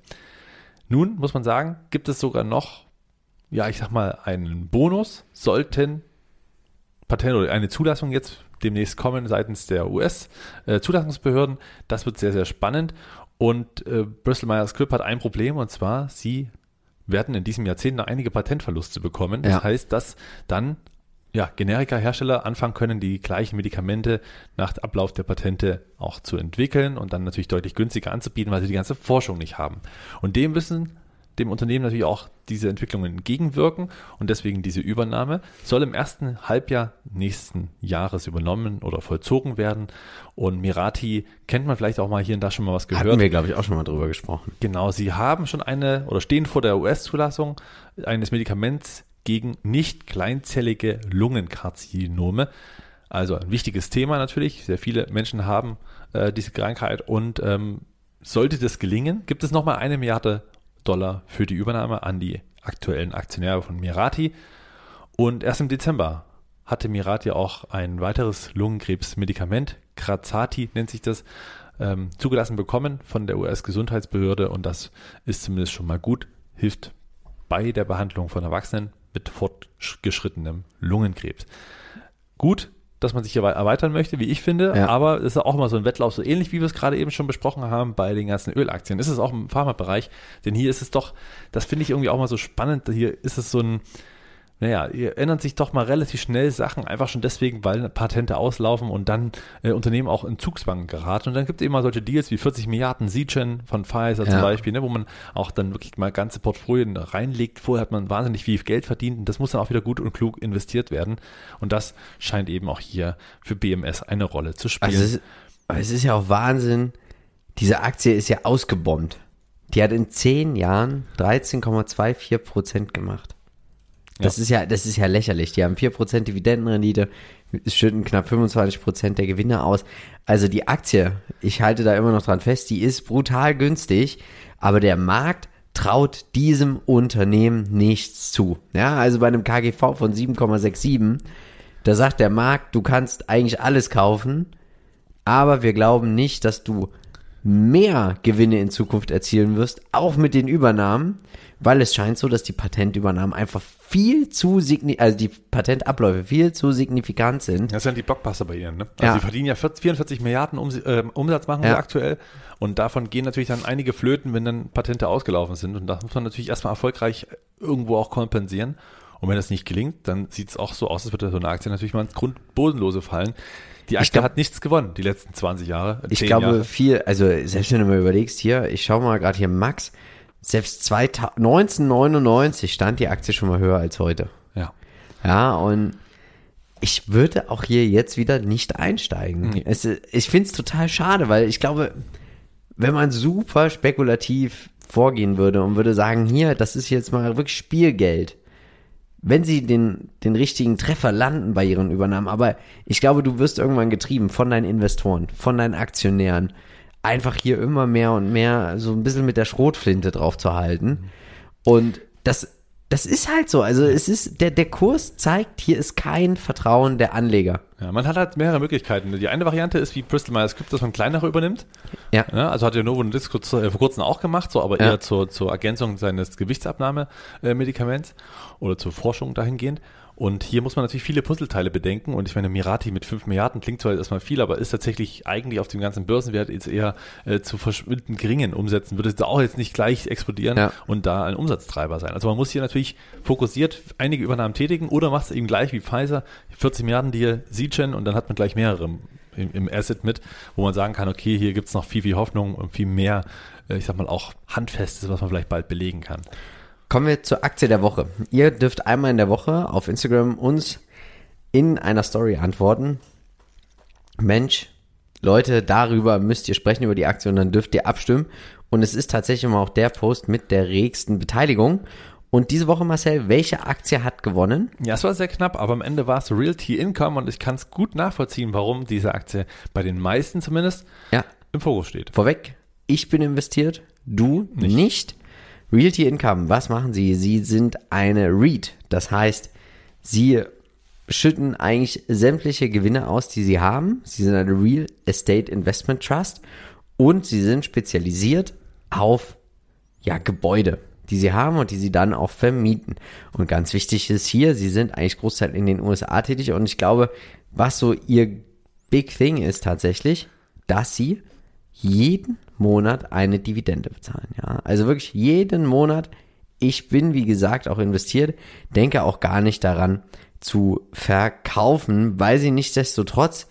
Nun muss man sagen, gibt es sogar noch, ja ich sag mal, einen Bonus, sollten Patent oder eine Zulassung jetzt demnächst kommen seitens der U S-Zulassungsbehörden. Das wird sehr, sehr spannend. Und äh, Bristol Myers Squibb hat ein Problem und zwar, sie werden in diesem Jahrzehnt noch einige Patentverluste bekommen. Das ja. heißt, dass dann ja, Generika-Hersteller anfangen können, die gleichen Medikamente nach Ablauf der Patente auch zu entwickeln und dann natürlich deutlich günstiger anzubieten, weil sie die ganze Forschung nicht haben. Und dem müssen dem Unternehmen natürlich auch diese Entwicklungen entgegenwirken und deswegen diese Übernahme soll im ersten Halbjahr nächsten Jahres übernommen oder vollzogen werden. Und Mirati kennt man vielleicht auch mal hier und da schon mal was gehört. Hatten wir, glaube ich, auch schon mal drüber gesprochen. Genau, sie haben schon eine oder stehen vor der U S-Zulassung eines Medikaments gegen nicht kleinzellige Lungenkarzinome. Also ein wichtiges Thema natürlich. Sehr viele Menschen haben äh, diese Krankheit und ähm, sollte das gelingen, gibt es nochmal eine Milliarde Dollar für die Übernahme an die aktuellen Aktionäre von Mirati. Und erst im Dezember hatte Mirati auch ein weiteres Lungenkrebsmedikament, Krazati nennt sich das, ähm, zugelassen bekommen von der U S-Gesundheitsbehörde und das ist zumindest schon mal gut, hilft bei der Behandlung von Erwachsenen mit fortgeschrittenem Lungenkrebs. Gut, dass man sich hier erweitern möchte, wie ich finde, ja. aber es ist auch immer so ein Wettlauf, so ähnlich wie wir es gerade eben schon besprochen haben bei den ganzen Ölaktien. Ist es auch im Pharmabereich, denn hier ist es doch, das finde ich irgendwie auch mal so spannend, hier ist es so ein, naja, hier ändern sich doch mal relativ schnell Sachen, einfach schon deswegen, weil Patente auslaufen und dann äh, Unternehmen auch in Zugzwang geraten. Und dann gibt es eben mal solche Deals wie vierzig Milliarden Seagen von Pfizer ja. zum Beispiel, ne, wo man auch dann wirklich mal ganze Portfolien reinlegt. Vorher hat man wahnsinnig viel Geld verdient und das muss dann auch wieder gut und klug investiert werden. Und das scheint eben auch hier für B M S eine Rolle zu spielen. Also es ist, es ist ja auch Wahnsinn, diese Aktie ist ja ausgebombt. Die hat in zehn Jahren dreizehn Komma vierundzwanzig Prozent gemacht. Das ja. ist ja, das ist ja lächerlich. Die haben vier Prozent Dividendenrendite, schütten knapp fünfundzwanzig Prozent der Gewinne aus. Also die Aktie, ich halte da immer noch dran fest, die ist brutal günstig, aber der Markt traut diesem Unternehmen nichts zu. Ja, also bei einem K G V von sieben Komma siebenundsechzig, da sagt der Markt, du kannst eigentlich alles kaufen, aber wir glauben nicht, dass du mehr Gewinne in Zukunft erzielen wirst, auch mit den Übernahmen, weil es scheint so, dass die Patentübernahmen einfach viel zu signifikant, also die Patentabläufe viel zu signifikant sind. Das sind die Blockbuster bei ihnen, ne? Also ja. sie verdienen ja vierundvierzig Milliarden Ums- äh, Umsatz machen ja. sie aktuell und davon gehen natürlich dann einige flöten, wenn dann Patente ausgelaufen sind und das muss man natürlich erstmal erfolgreich irgendwo auch kompensieren und wenn das nicht gelingt, dann sieht es auch so aus, als würde so eine Aktie natürlich mal ins Grundbodenlose fallen. Die Aktie glaub, hat nichts gewonnen, die letzten zwanzig Jahre. Ich glaube Jahre. viel, also selbst wenn du mal überlegst, hier, ich schaue mal gerade hier Max, selbst neunzehnhundertneunundneunzig stand die Aktie schon mal höher als heute. Ja. Ja, und ich würde auch hier jetzt wieder nicht einsteigen. Mhm. Es, ich finde es total schade, weil ich glaube, wenn man super spekulativ vorgehen würde und würde sagen, hier, das ist jetzt mal wirklich Spielgeld, wenn sie den, den richtigen Treffer landen bei ihren Übernahmen, aber ich glaube, du wirst irgendwann getrieben von deinen Investoren, von deinen Aktionären, einfach hier immer mehr und mehr so ein bisschen mit der Schrotflinte drauf zu halten. Und das, das ist halt so. Also es ist, der, der Kurs zeigt, hier ist kein Vertrauen der Anleger. Ja, man hat halt mehrere Möglichkeiten. Die eine Variante ist wie Bristol Myers Squibb, dass man kleinere übernimmt. Ja. ja also hat ja Novo Nordisk kurz, äh, vor kurzem auch gemacht, so aber ja. eher zur, zur Ergänzung seines Gewichtsabnahmemedikaments oder zur Forschung dahingehend. Und hier muss man natürlich viele Puzzleteile bedenken. Und ich meine, Mirati mit fünf Milliarden klingt zwar erstmal viel, aber ist tatsächlich eigentlich auf dem ganzen Börsenwert jetzt eher äh, zu verschwindend geringen Umsätzen. Würde es da auch jetzt nicht gleich explodieren ja. und da ein Umsatztreiber sein. Also man muss hier natürlich fokussiert einige Übernahmen tätigen oder macht es eben gleich wie Pfizer, vierzig Milliarden hier Seagen und dann hat man gleich mehrere im, im Asset mit, wo man sagen kann, okay, hier gibt es noch viel, viel Hoffnung und viel mehr, äh, ich sag mal auch Handfestes, was man vielleicht bald belegen kann. Kommen wir zur Aktie der Woche. Ihr dürft einmal in der Woche auf Instagram uns in einer Story antworten. Mensch, Leute, darüber müsst ihr sprechen, über die Aktie und dann dürft ihr abstimmen. Und es ist tatsächlich immer auch der Post mit der regsten Beteiligung. Und diese Woche, Marcel, welche Aktie hat gewonnen? Ja, es war sehr knapp, aber am Ende war es Realty Income und ich kann es gut nachvollziehen, warum diese Aktie bei den meisten zumindest ja. im Fokus steht. Vorweg, ich bin investiert, du nicht. nicht. Realty Income, was machen sie? Sie sind eine REIT, das heißt, sie schütten eigentlich sämtliche Gewinne aus, die sie haben. Sie sind eine Real Estate Investment Trust und sie sind spezialisiert auf ja, Gebäude, die sie haben und die sie dann auch vermieten. Und ganz wichtig ist hier, sie sind eigentlich Großteil in den U S A tätig und ich glaube, was so ihr Big Thing ist tatsächlich, dass sie jeden Monat eine Dividende bezahlen. Ja, also wirklich jeden Monat. Ich bin, wie gesagt, auch investiert, denke auch gar nicht daran zu verkaufen, weil sie nichtsdestotrotz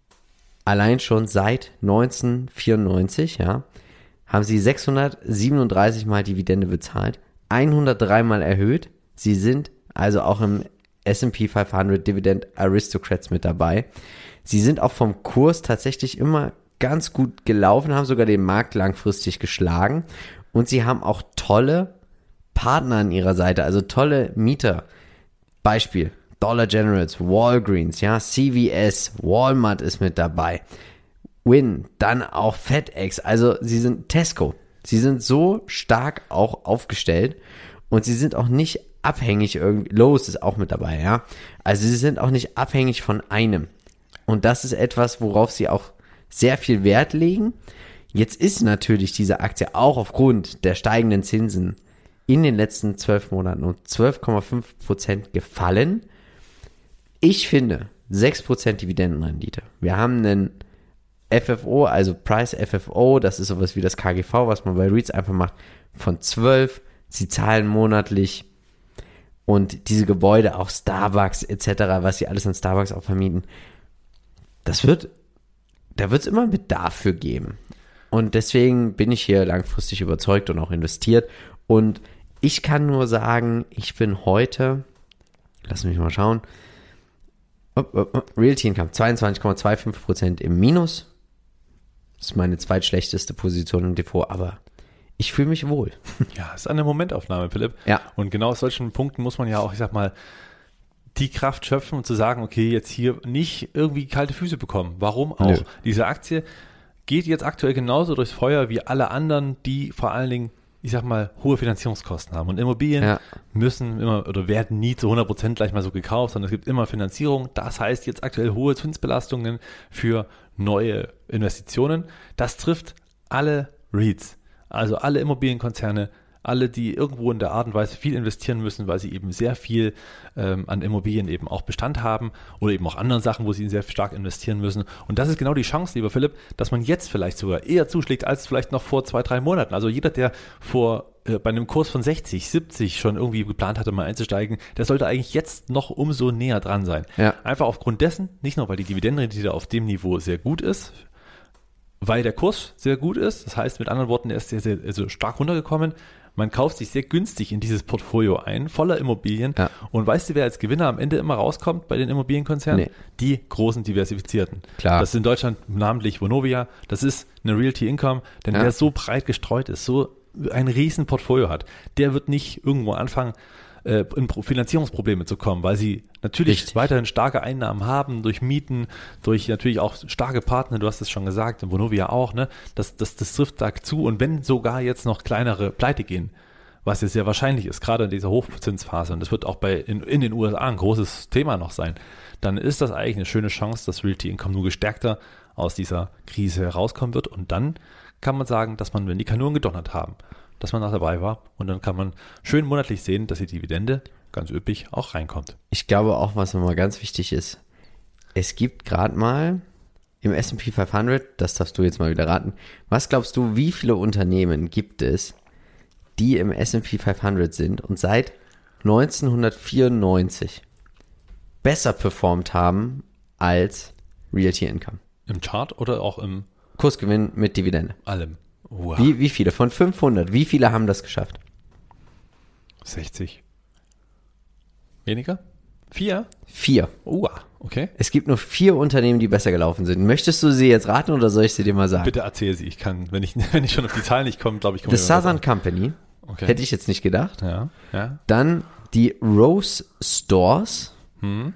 allein schon seit neunzehnhundertvierundneunzig, ja, haben sie sechshundertsiebenunddreißig Mal Dividende bezahlt, hundertdrei Mal erhöht. Sie sind also auch im S and P fünfhundert Dividend Aristocrats mit dabei. Sie sind auch vom Kurs tatsächlich immer ganz gut gelaufen, haben sogar den Markt langfristig geschlagen und sie haben auch tolle Partner an ihrer Seite, also tolle Mieter. Beispiel Dollar Generals, Walgreens, ja, C V S, Walmart ist mit dabei, Win, dann auch FedEx, also sie sind Tesco. Sie sind so stark auch aufgestellt und sie sind auch nicht abhängig irgendwie, Lowe's ist auch mit dabei, ja. Also sie sind auch nicht abhängig von einem. Und das ist etwas, worauf sie auch sehr viel Wert legen. Jetzt ist natürlich diese Aktie auch aufgrund der steigenden Zinsen in den letzten zwölf Monaten um zwölf Komma fünf Prozent gefallen. Ich finde, sechs Prozent Dividendenrendite. Wir haben einen F F O, also Price F F O, das ist sowas wie das K G V, was man bei REITs einfach macht, von zwölf. Sie zahlen monatlich und diese Gebäude, auch Starbucks et cetera, was sie alles an Starbucks auch vermieten, das wird, da wird es immer Bedarf für geben. Und deswegen bin ich hier langfristig überzeugt und auch investiert. Und ich kann nur sagen, ich bin heute, lass mich mal schauen, oh, oh, oh, Realty Income zweiundzwanzig Komma fünfundzwanzig Prozent im Minus. Das ist meine zweitschlechteste Position im Depot, aber ich fühle mich wohl. Ja, ist eine Momentaufnahme, Philipp. Ja. Und genau aus solchen Punkten muss man ja auch, ich sag mal, die Kraft schöpfen und zu sagen, okay, jetzt hier nicht irgendwie kalte Füße bekommen. Warum auch? Nö. Diese Aktie geht jetzt aktuell genauso durchs Feuer wie alle anderen, die vor allen Dingen, ich sag mal, hohe Finanzierungskosten haben. Und Immobilien Ja. müssen immer oder werden nie zu hundert Prozent gleich mal so gekauft, sondern es gibt immer Finanzierung. Das heißt jetzt aktuell hohe Zinsbelastungen für neue Investitionen. Das trifft alle REITs, also alle Immobilienkonzerne, alle, die irgendwo in der Art und Weise viel investieren müssen, weil sie eben sehr viel ähm, an Immobilien eben auch Bestand haben oder eben auch anderen Sachen, wo sie sehr stark investieren müssen. Und das ist genau die Chance, lieber Philipp, dass man jetzt vielleicht sogar eher zuschlägt als vielleicht noch vor zwei, drei Monaten. Also jeder, der vor äh, bei einem Kurs von sechzig, siebzig schon irgendwie geplant hatte, mal einzusteigen, der sollte eigentlich jetzt noch umso näher dran sein. Ja. Einfach aufgrund dessen, nicht nur, weil die Dividendenrendite auf dem Niveau sehr gut ist, weil der Kurs sehr gut ist. Das heißt, mit anderen Worten, er ist sehr, sehr also stark runtergekommen. Man kauft sich sehr günstig in dieses Portfolio ein, voller Immobilien. Ja. Und weißt du, wer als Gewinner am Ende immer rauskommt bei den Immobilienkonzernen? Nee. Die großen diversifizierten. Klar. Das ist in Deutschland namentlich Vonovia. Das ist eine Realty Income. Denn ja. wer so breit gestreut ist, so ein riesen Portfolio hat, der wird nicht irgendwo anfangen, äh, in Finanzierungsprobleme zu kommen, weil sie natürlich Richtig. weiterhin starke Einnahmen haben durch Mieten, durch natürlich auch starke Partner, du hast es schon gesagt, in Vonovia auch, ne? Das, das, das trifft da zu und wenn sogar jetzt noch kleinere pleite gehen, was jetzt sehr wahrscheinlich ist, gerade in dieser Hochzinsphase und das wird auch bei in, in den U S A ein großes Thema noch sein, dann ist das eigentlich eine schöne Chance, dass Realty Income nur gestärkter aus dieser Krise herauskommen wird und dann kann man sagen, dass man, wenn die Kanonen gedonnert haben, dass man noch dabei war und dann kann man schön monatlich sehen, dass die Dividende ganz üppig auch reinkommt. Ich glaube auch, was nochmal ganz wichtig ist, es gibt gerade mal im S und P fünfhundert, das darfst du jetzt mal wieder raten, was glaubst du, wie viele Unternehmen gibt es, die im S und P fünfhundert sind und seit neunzehnhundertvierundneunzig besser performt haben als Realty Income? Im Chart oder auch im Kursgewinn mit Dividende? Allem. Wow. Wie, wie viele? Von fünfhundert. Wie viele haben das geschafft? sechzig. Weniger? Vier? Vier. Oh, okay. Es gibt nur vier Unternehmen, die besser gelaufen sind. Möchtest du sie jetzt raten oder soll ich sie dir mal sagen? Bitte erzähl sie. Ich kann, wenn ich, wenn ich schon auf die Zahlen nicht komme, glaube ich, komme The Southern Company. Okay. Hätte ich jetzt nicht gedacht. Ja, ja. Dann die Rose Stores. Hm.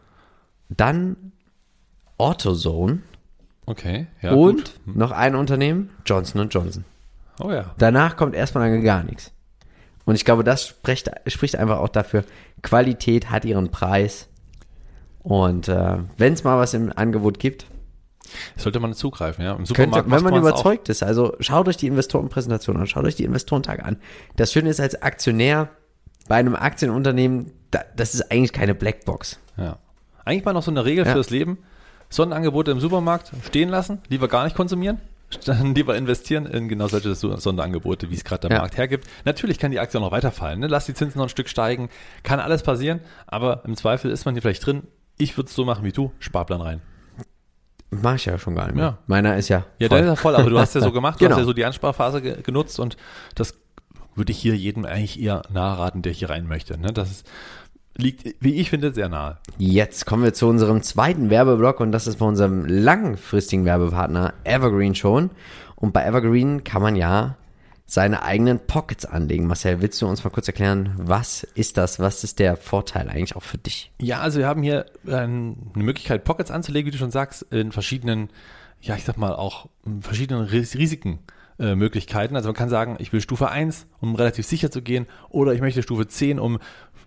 Dann AutoZone. Okay, ja. Und gut. Hm. noch ein Unternehmen, Johnson und Johnson. Oh ja. Danach kommt erstmal lange gar nichts. Und ich glaube, das spricht, spricht einfach auch dafür, Qualität hat ihren Preis. Und äh, wenn es mal was im Angebot gibt, sollte man zugreifen, ja. Im Supermarkt könnte, wenn man überzeugt auch. ist, also schaut euch die Investorenpräsentation an, schaut euch die Investorentage an. Das Schöne ist, als Aktionär bei einem Aktienunternehmen, da, das ist eigentlich keine Blackbox. Ja. Eigentlich mal noch so eine Regel ja. fürs Leben. Sonderangebote im Supermarkt stehen lassen, lieber gar nicht konsumieren, dann lieber investieren in genau solche Sonderangebote, wie es gerade der ja. Markt hergibt. Natürlich kann die Aktie auch noch weiterfallen, ne? Lass die Zinsen noch ein Stück steigen, kann alles passieren, aber im Zweifel ist man hier vielleicht drin. Ich würde es so machen wie du, Sparplan rein. Mach ich ja schon gar nicht mehr. Ja. Meiner ist ja voll. Ja, der ist ja voll, aber du hast ja so gemacht, du genau. hast ja so die Ansparphase ge- genutzt und das würde ich hier jedem eigentlich eher nahe raten, der hier rein möchte. Ne? Das ist liegt, wie ich finde, sehr nahe. Jetzt kommen wir zu unserem zweiten Werbeblock und das ist bei unserem langfristigen Werbepartner Evergreen schon. Und bei Evergreen kann man ja seine eigenen Pockets anlegen. Marcel, willst du uns mal kurz erklären, was ist das? Was ist der Vorteil eigentlich auch für dich? Ja, also wir haben hier ähm, eine Möglichkeit, Pockets anzulegen, wie du schon sagst, in verschiedenen, ja, ich sag mal auch in verschiedenen Risiken. Äh, Möglichkeiten. Also man kann sagen, ich will Stufe eins, um relativ sicher zu gehen, oder ich möchte Stufe zehn, um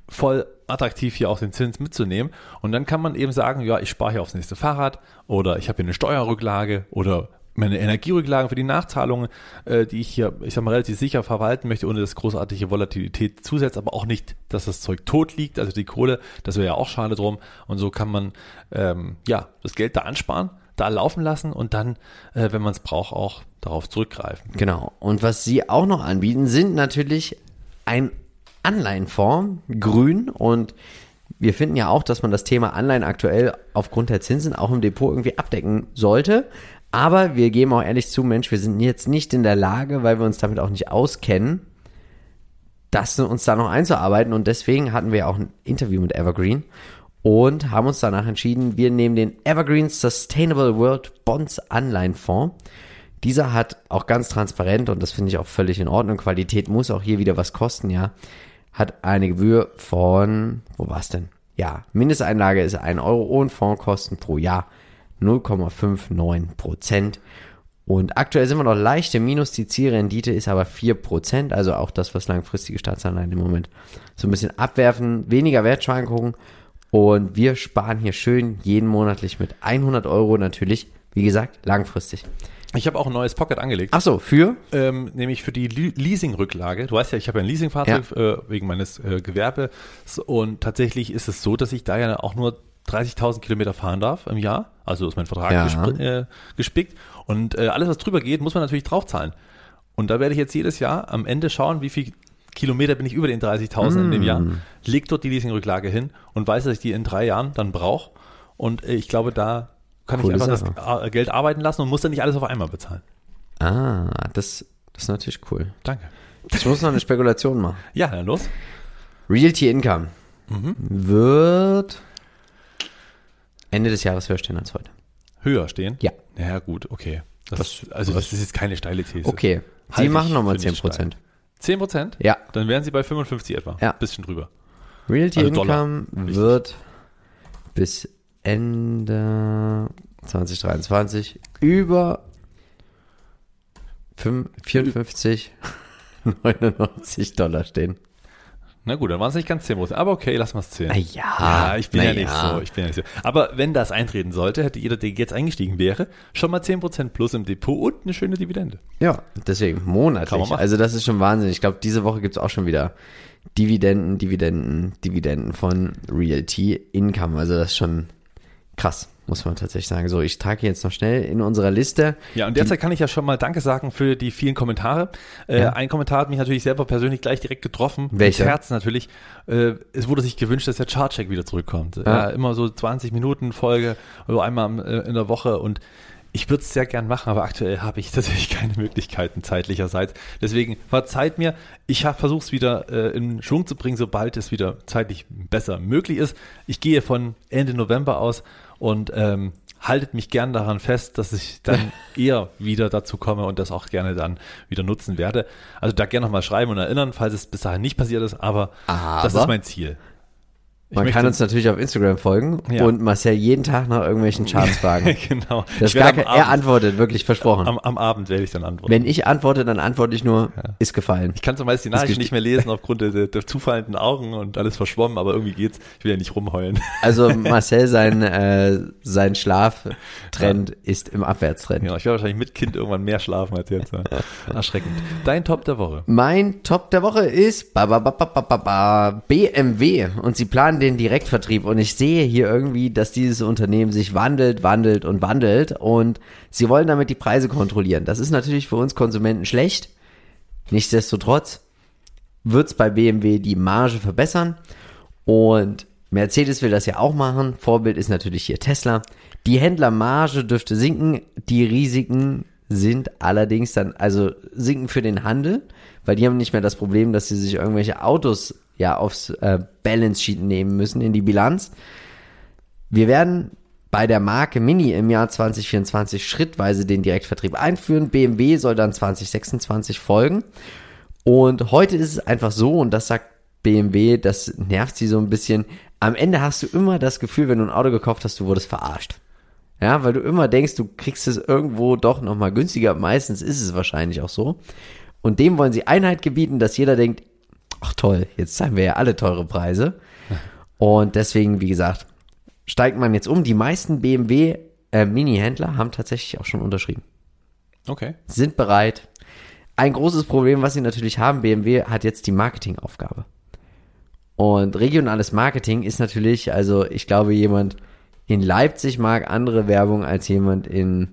voll attraktiv, hier auch den Zins mitzunehmen. Und dann kann man eben sagen, ja, ich spare hier aufs nächste Fahrrad oder ich habe hier eine Steuerrücklage oder meine Energierücklagen für die Nachzahlungen, äh, die ich hier, ich sag mal, relativ sicher verwalten möchte, ohne dass großartige Volatilität zusetzt, aber auch nicht, dass das Zeug tot liegt, also die Kohle, das wäre ja auch schade drum. Und so kann man ähm, ja das Geld da ansparen, da laufen lassen und dann, äh, wenn man es braucht, auch darauf zurückgreifen. Genau. Und was sie auch noch anbieten, sind natürlich ein Anleihenfonds, grün, und wir finden ja auch, dass man das Thema Anleihen aktuell aufgrund der Zinsen auch im Depot irgendwie abdecken sollte. Aber wir geben auch ehrlich zu, Mensch, wir sind jetzt nicht in der Lage, weil wir uns damit auch nicht auskennen, das uns da noch einzuarbeiten. Und deswegen hatten wir auch ein Interview mit Evergreen und haben uns danach entschieden, wir nehmen den Evergreen Sustainable World Bonds Anleihenfonds. Dieser hat auch ganz transparent, und das finde ich auch völlig in Ordnung, Qualität muss auch hier wieder was kosten, ja, hat eine Gebühr von, wo war es denn? Ja, Mindesteinlage ist ein Euro und Fondskosten pro Jahr null Komma neunundfünfzig Prozent. Und aktuell sind wir noch leicht im Minus, die Zielrendite ist aber vier Prozent, also auch das, was langfristige Staatsanleihen im Moment so ein bisschen abwerfen, weniger Wertschwankungen, und wir sparen hier schön jeden monatlich mit hundert Euro natürlich, wie gesagt, langfristig. Ich habe auch ein neues Pocket angelegt. Ach so, für? Ähm, nämlich für die Le- Leasing-Rücklage. Du weißt ja, ich habe ja ein Leasingfahrzeug Ja. äh, wegen meines äh, Gewerbes, und tatsächlich ist es so, dass ich da ja auch nur dreißigtausend Kilometer fahren darf im Jahr. Also ist mein Vertrag Ja. gespr- äh, gespickt, und äh, alles, was drüber geht, muss man natürlich draufzahlen. Und da werde ich jetzt jedes Jahr am Ende schauen, wie viel Kilometer bin ich über den dreißigtausend in dem Jahr, leg dort die Leasingrücklage hin und weiß, dass ich die in drei Jahren dann brauche. Und äh, ich glaube, da kann Coole ich einfach Sache. das äh, Geld arbeiten lassen und muss dann nicht alles auf einmal bezahlen. Ah, das, das ist natürlich cool. Danke. Ich muss noch eine Spekulation machen. Ja, dann los. Realty Income wird Ende des Jahres höher stehen als heute. Höher stehen? Ja. Ja, gut, okay. Das, Was- also was- das ist jetzt keine steile These. Okay, Halte Sie ich machen nochmal für zehn nicht Prozent. zehn Prozent? Ja. Dann wären sie bei fünfundfünfzig etwa. Ja. Bisschen drüber. Realty Also Dollar. Income Richtig. wird bis Ende zwanzig dreiundzwanzig über fünf- vierundfünfzig neunundneunzig Dollar stehen. Na gut, dann waren es nicht ganz zehn Prozent. Aber okay, lass mal es zählen. Na ja, Ja, ich bin na ja nicht ja. so. Ich bin ja nicht so. Aber wenn das eintreten sollte, hätte jeder, der jetzt eingestiegen wäre, schon mal zehn Prozent plus im Depot und eine schöne Dividende. Ja, deswegen Kann man monatlich. machen. Also das ist schon Wahnsinn. Ich glaube, diese Woche gibt's auch schon wieder Dividenden, Dividenden, Dividenden von Realty Income. Also das ist schon krass, muss man tatsächlich sagen. So, ich trage jetzt noch schnell in unserer Liste. Ja, und derzeit kann ich ja schon mal Danke sagen für die vielen Kommentare. Äh, Ja. Ein Kommentar hat mich natürlich selber persönlich gleich direkt getroffen. Welcher? Ins Herz natürlich. Äh, es wurde sich gewünscht, dass der Chartcheck wieder zurückkommt. Ja. immer so zwanzig Minuten Folge, so einmal am- äh, in der Woche, und ich würde es sehr gern machen, aber aktuell habe ich tatsächlich keine Möglichkeiten zeitlicherseits. Deswegen verzeiht mir, ich versuche es wieder äh, in Schwung zu bringen, sobald es wieder zeitlich besser möglich ist. Ich gehe von Ende November aus und ähm, haltet mich gern daran fest, dass ich dann eher wieder dazu komme und das auch gerne dann wieder nutzen werde. Also da gerne nochmal schreiben und erinnern, falls es bis dahin nicht passiert ist, aber, Aber das ist mein Ziel. Ich Man möchte- kann uns natürlich auf Instagram folgen Ja. und Marcel jeden Tag nach irgendwelchen Charts fragen. Genau. Das Ich werde gar am kein, er Abend- antwortet, wirklich versprochen. Am, am Abend werde ich dann antworten. Wenn ich antworte, dann antworte ich nur, ist gefallen. Ich kann zumeist die Nachrichten nicht mehr lesen aufgrund der, der zufallenden Augen und alles verschwommen, aber irgendwie geht's. Ich will ja nicht rumheulen. Also Marcel, sein, äh, sein Schlaftrend ist im Abwärtstrend. Ja, ich werde wahrscheinlich mit Kind irgendwann mehr schlafen als jetzt. Ja. Erschreckend. Dein Top der Woche. Mein Top der Woche ist ba, ba, ba, ba, ba, ba, ba, B M W, und sie planen den Direktvertrieb, und ich sehe hier irgendwie, dass dieses Unternehmen sich wandelt, wandelt und wandelt, und sie wollen damit die Preise kontrollieren. Das ist natürlich für uns Konsumenten schlecht. Nichtsdestotrotz wird es bei B M W die Marge verbessern, und Mercedes will das ja auch machen. Vorbild ist natürlich hier Tesla. Die Händlermarge dürfte sinken, die Risiken sind allerdings dann, also sinken für den Handel, weil die haben nicht mehr das Problem, dass sie sich irgendwelche Autos ja aufs äh, Balance Sheet nehmen müssen, in die Bilanz. Wir werden bei der Marke Mini im Jahr zwanzig vierundzwanzig schrittweise den Direktvertrieb einführen. B M W soll dann zwanzig sechsundzwanzig folgen. Und heute ist es einfach so, und das sagt B M W, das nervt sie so ein bisschen. Am Ende hast du immer das Gefühl, wenn du ein Auto gekauft hast, du wurdest verarscht. Ja, weil du immer denkst, du kriegst es irgendwo doch nochmal günstiger. Meistens ist es wahrscheinlich auch so. Und dem wollen sie Einheit gebieten, dass jeder denkt, Ach toll, jetzt zahlen wir ja alle teure Preise. Und deswegen, wie gesagt, steigt man jetzt um. Die meisten B M W äh, Mini-Händler haben tatsächlich auch schon unterschrieben. Okay. Sind bereit. Ein großes Problem, was sie natürlich haben, B M W hat jetzt die Marketingaufgabe. Und regionales Marketing ist natürlich, also ich glaube, jemand in Leipzig mag andere Werbung als jemand in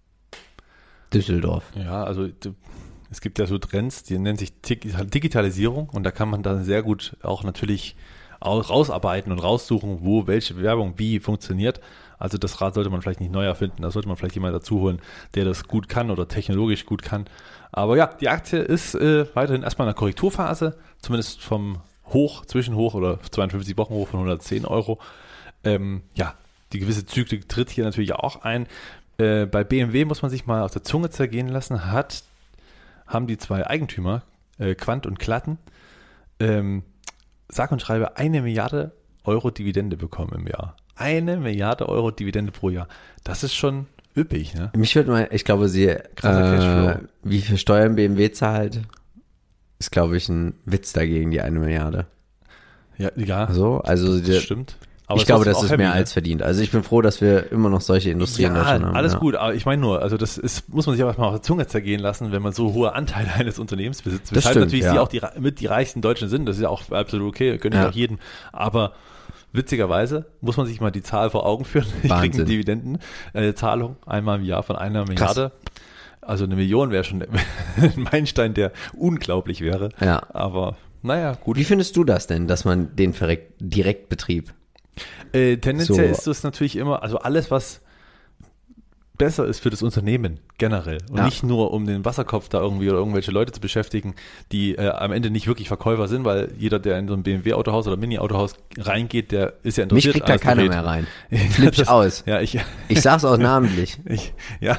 Düsseldorf. Ja, also es gibt ja so Trends, die nennen sich Digitalisierung und da kann man dann sehr gut auch natürlich rausarbeiten und raussuchen, wo welche Werbung wie funktioniert. Also das Rad sollte man vielleicht nicht neu erfinden, da sollte man vielleicht jemanden dazu holen, der das gut kann oder technologisch gut kann. Aber ja, die Aktie ist äh, weiterhin erstmal in einer Korrekturphase, zumindest vom Hoch, Zwischenhoch oder zweiundfünfzig Wochen hoch von hundertzehn Euro. Ähm, ja, die gewisse Zyklik tritt hier natürlich auch ein. Äh, bei B M W muss man sich mal auf der Zunge zergehen lassen, hat, haben die zwei Eigentümer, äh, Quandt und Klatten, ähm, sag und schreibe eine Milliarde Euro Dividende bekommen im Jahr. Eine Milliarde Euro Dividende pro Jahr. Das ist schon üppig, ne? Mich würde mal, ich glaube, sie, äh, wie viel Steuern B M W zahlt, ist, glaube ich, ein Witz dagegen, die eine Milliarde. Ja, ja. So, also das der, stimmt. Aber ich glaube, das ist heavy, mehr ne? als verdient. Also ich bin froh, dass wir immer noch solche Industrien in ja, Deutschland haben. alles ja. gut, aber ich meine nur, also das ist, muss man sich auch mal auf der Zunge zergehen lassen, wenn man so hohe Anteile eines Unternehmens besitzt. Das Weshalb stimmt, natürlich ja. sie auch die, mit die reichsten Deutschen sind, das ist ja auch absolut okay, gönne ich Ja. auch jedem. Aber witzigerweise muss man sich mal die Zahl vor Augen führen. Ich kriege Wahnsinn. eine Dividendenzahlung einmal im Jahr von einer Milliarde. Also eine Million wäre schon ein Meilenstein, der unglaublich wäre. Ja. Aber naja, gut. Wie findest du das denn, dass man den Verre- Direktbetrieb? Äh, tendenziell So. ist es natürlich immer, also alles, was besser ist für das Unternehmen generell und Ja. nicht nur um den Wasserkopf da irgendwie oder irgendwelche Leute zu beschäftigen, die äh, am Ende nicht wirklich Verkäufer sind, weil jeder, der in so ein B M W-Autohaus oder Mini-Autohaus reingeht, der ist ja Mich interessiert. kriegt da an keiner Gerät. mehr rein. Flippst Das- aus. Ja, ich, Ich sag's auch namentlich. ich ja,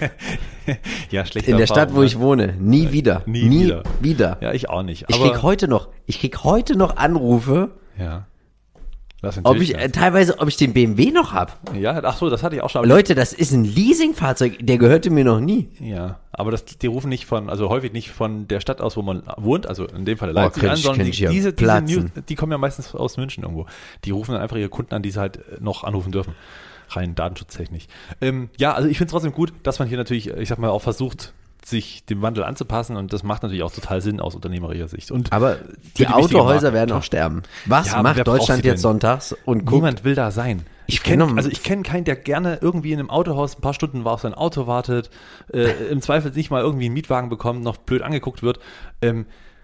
ja, schlechte In der Stadt, Erfahrung, wo ne? ich wohne. Nie wieder. nie Nie wieder. wieder. Ja, ich auch nicht. Ich Aber, krieg heute noch, ich krieg heute noch Anrufe, ja. Das ob natürlich, ich, äh, teilweise, ob ich den B M W noch hab. ja, ach so, das hatte ich auch schon. aber- Leute, das ist ein Leasingfahrzeug, der gehörte mir noch nie. Ja, aber das, die rufen nicht von, also häufig nicht von der Stadt aus, wo man wohnt, also in dem Fall Leipzig könnt an, ich- sondern könnt die, ich ja diese, diese platzen. News, die kommen ja meistens aus München irgendwo. Die rufen dann einfach ihre Kunden an, die sie halt noch anrufen dürfen. Rein datenschutztechnisch. Ähm, ja, also ich finde es trotzdem gut, dass man hier natürlich, ich sag mal, auch versucht, sich dem Wandel anzupassen und das macht natürlich auch total Sinn aus unternehmerischer Sicht. Und Aber für die, wichtige Autohäuser Marken, werden klar. auch sterben. Was Ja, aber wer macht braucht Deutschland sie jetzt denn? sonntags und guckt? Niemand will da sein. Ich Ich kenne, kenn- also ich kenne keinen, der gerne irgendwie in einem Autohaus ein paar Stunden auf sein Auto wartet, äh, im Zweifel nicht mal irgendwie einen Mietwagen bekommt, noch blöd angeguckt wird. Ähm,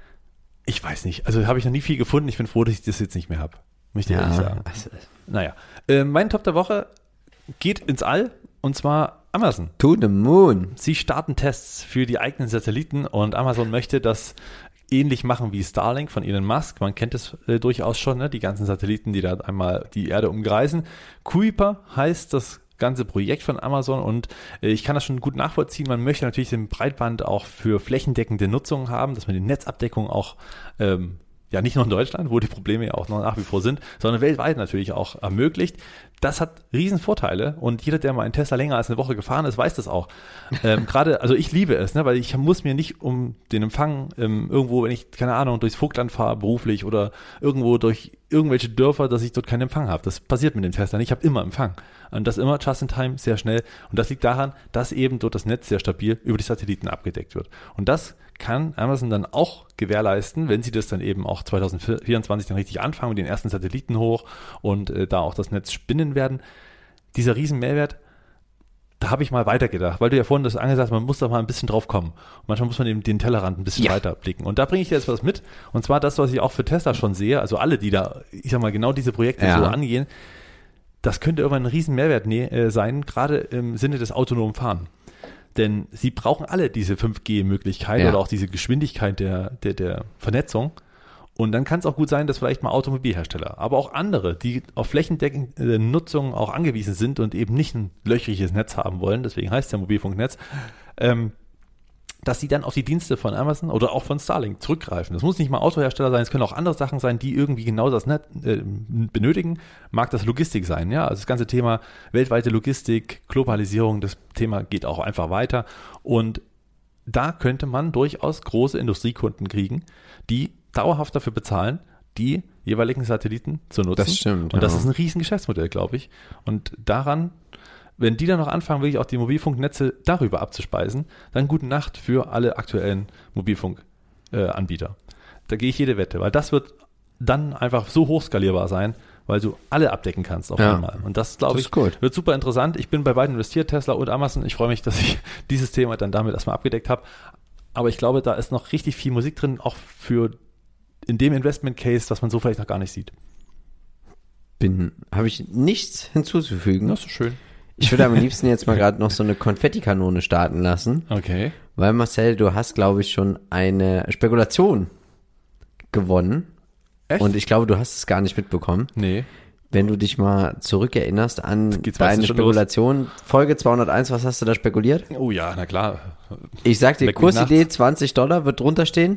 ich weiß nicht, also habe ich noch nie viel gefunden. Ich bin froh, dass ich das jetzt nicht mehr habe. Möchte ich ehrlich Ja, sagen. also, Naja, äh, mein Top der Woche geht ins All und zwar Amazon. to the moon. Sie starten Tests für die eigenen Satelliten und Amazon möchte das ähnlich machen wie Starlink von Elon Musk. Man kennt es äh, durchaus schon, ne? Die ganzen Satelliten, die da einmal die Erde umkreisen. Kuiper heißt das ganze Projekt von Amazon und äh, ich kann das schon gut nachvollziehen. Man möchte natürlich den Breitband auch für flächendeckende Nutzung haben, dass man die Netzabdeckung auch ähm, ja nicht nur in Deutschland, wo die Probleme ja auch noch nach wie vor sind, sondern weltweit natürlich auch ermöglicht. Das hat riesen Vorteile und jeder, der mal einen Tesla länger als eine Woche gefahren ist, weiß das auch. Ähm, Gerade, also ich liebe es, ne, weil ich muss mir nicht um den Empfang ähm, irgendwo, wenn ich, keine Ahnung, durchs Vogtland fahre beruflich oder irgendwo durch irgendwelche Dörfer, dass ich dort keinen Empfang habe. Das passiert mit dem Tesla nicht. Ich habe immer Empfang. Und das immer just in time, sehr schnell. Und das liegt daran, dass eben dort das Netz sehr stabil über die Satelliten abgedeckt wird. Und das kann Amazon dann auch gewährleisten, wenn sie das dann eben auch zwanzig vierundzwanzig dann richtig anfangen mit den ersten Satelliten hoch und äh, da auch das Netz spinnen werden. Dieser riesen Mehrwert, da habe ich mal weitergedacht, weil du ja vorhin das angesagt hast, man muss da mal ein bisschen drauf kommen. Und manchmal muss man eben den Tellerrand ein bisschen Ja. weiter blicken. Und da bringe ich dir jetzt was mit. Und zwar das, was ich auch für Tesla schon sehe, also alle, die da, ich sag mal, genau diese Projekte Ja. so angehen, das könnte irgendwann ein riesen Mehrwert ne, äh, sein, gerade im Sinne des autonomen Fahren. Denn sie brauchen alle diese fünf G-Möglichkeit Ja. oder auch diese Geschwindigkeit der, der, der Vernetzung. Und dann kann es auch gut sein, dass vielleicht mal Automobilhersteller, aber auch andere, die auf flächendeckende Nutzung auch angewiesen sind und eben nicht ein löchriges Netz haben wollen, deswegen heißt es ja Mobilfunknetz, ähm, dass sie dann auf die Dienste von Amazon oder auch von Starlink zurückgreifen. Das muss nicht mal Autohersteller sein, es können auch andere Sachen sein, die irgendwie genau das Netz äh, benötigen. Mag das Logistik sein, ja, also das ganze Thema weltweite Logistik, Globalisierung, das Thema geht auch einfach weiter und da könnte man durchaus große Industriekunden kriegen, die dauerhaft dafür bezahlen, die jeweiligen Satelliten zu nutzen. Das stimmt, Und das ja. ist ein riesen Geschäftsmodell, glaube ich. Und daran, wenn die dann noch anfangen, wirklich auch die Mobilfunknetze darüber abzuspeisen, dann gute Nacht für alle aktuellen Mobilfunkanbieter. Da gehe ich jede Wette, weil das wird dann einfach so hochskalierbar sein, weil du alle abdecken kannst auf Ja. einmal. Und das, glaube Das ich, ist gut. wird super interessant. Ich bin bei beiden investiert, Tesla und Amazon. Ich freue mich, dass ich dieses Thema dann damit erstmal abgedeckt habe. Aber ich glaube, da ist noch richtig viel Musik drin, auch für in dem Investment Case, was man so vielleicht noch gar nicht sieht. Bin, habe ich nichts hinzuzufügen. Das ist schön. Ich würde am liebsten jetzt mal gerade noch so eine Konfettikanone starten lassen, Okay. weil Marcel, du hast, glaube ich, schon eine Spekulation gewonnen. Echt? Und ich glaube, du hast es gar nicht mitbekommen. Nee. Wenn du dich mal zurückerinnerst an Geht's deine meistens schon Spekulation, Folge zweihunderteins, was hast du da spekuliert? Oh ja, na klar. Ich sag dir, Weg mich Kursidee nachts. zwanzig Dollar wird drunter stehen.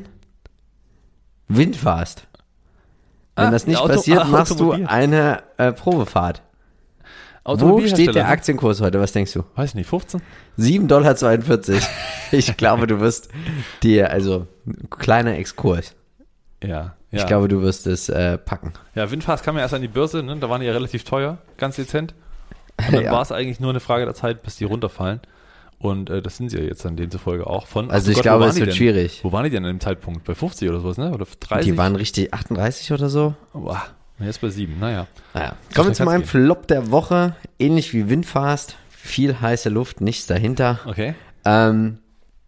Windfast. Wenn Ah, das nicht Auto- passiert, ah, machst du Automobil. eine äh, Probefahrt. Wo Automobilhersteller, steht der ne? Aktienkurs heute? Was denkst du? Weiß nicht, fünfzehn? sieben Komma zweiundvierzig Dollar. Ich glaube, du wirst dir, also kleiner Exkurs. Ja. ja. Ich glaube, du wirst es äh, packen. Ja, Windfast kam ja erst an die Börse, ne? Da waren die ja relativ teuer, ganz dezent. Und dann Ja. war es eigentlich nur eine Frage der Zeit, bis die runterfallen. Und äh, das sind sie ja jetzt dann demzufolge auch von. Also ach ich Gott, wo glaube, waren es die wird denn? schwierig. Wo waren die denn an dem Zeitpunkt? Bei fünfzig oder sowas, ne? Oder dreißig? Die waren richtig achtunddreißig oder so. Boah, jetzt bei sieben, naja. Naja. Kommen wir zu kann's meinem gehen. Flop der Woche. Ähnlich wie Windfast. Viel heiße Luft, nichts dahinter. Okay. Ähm,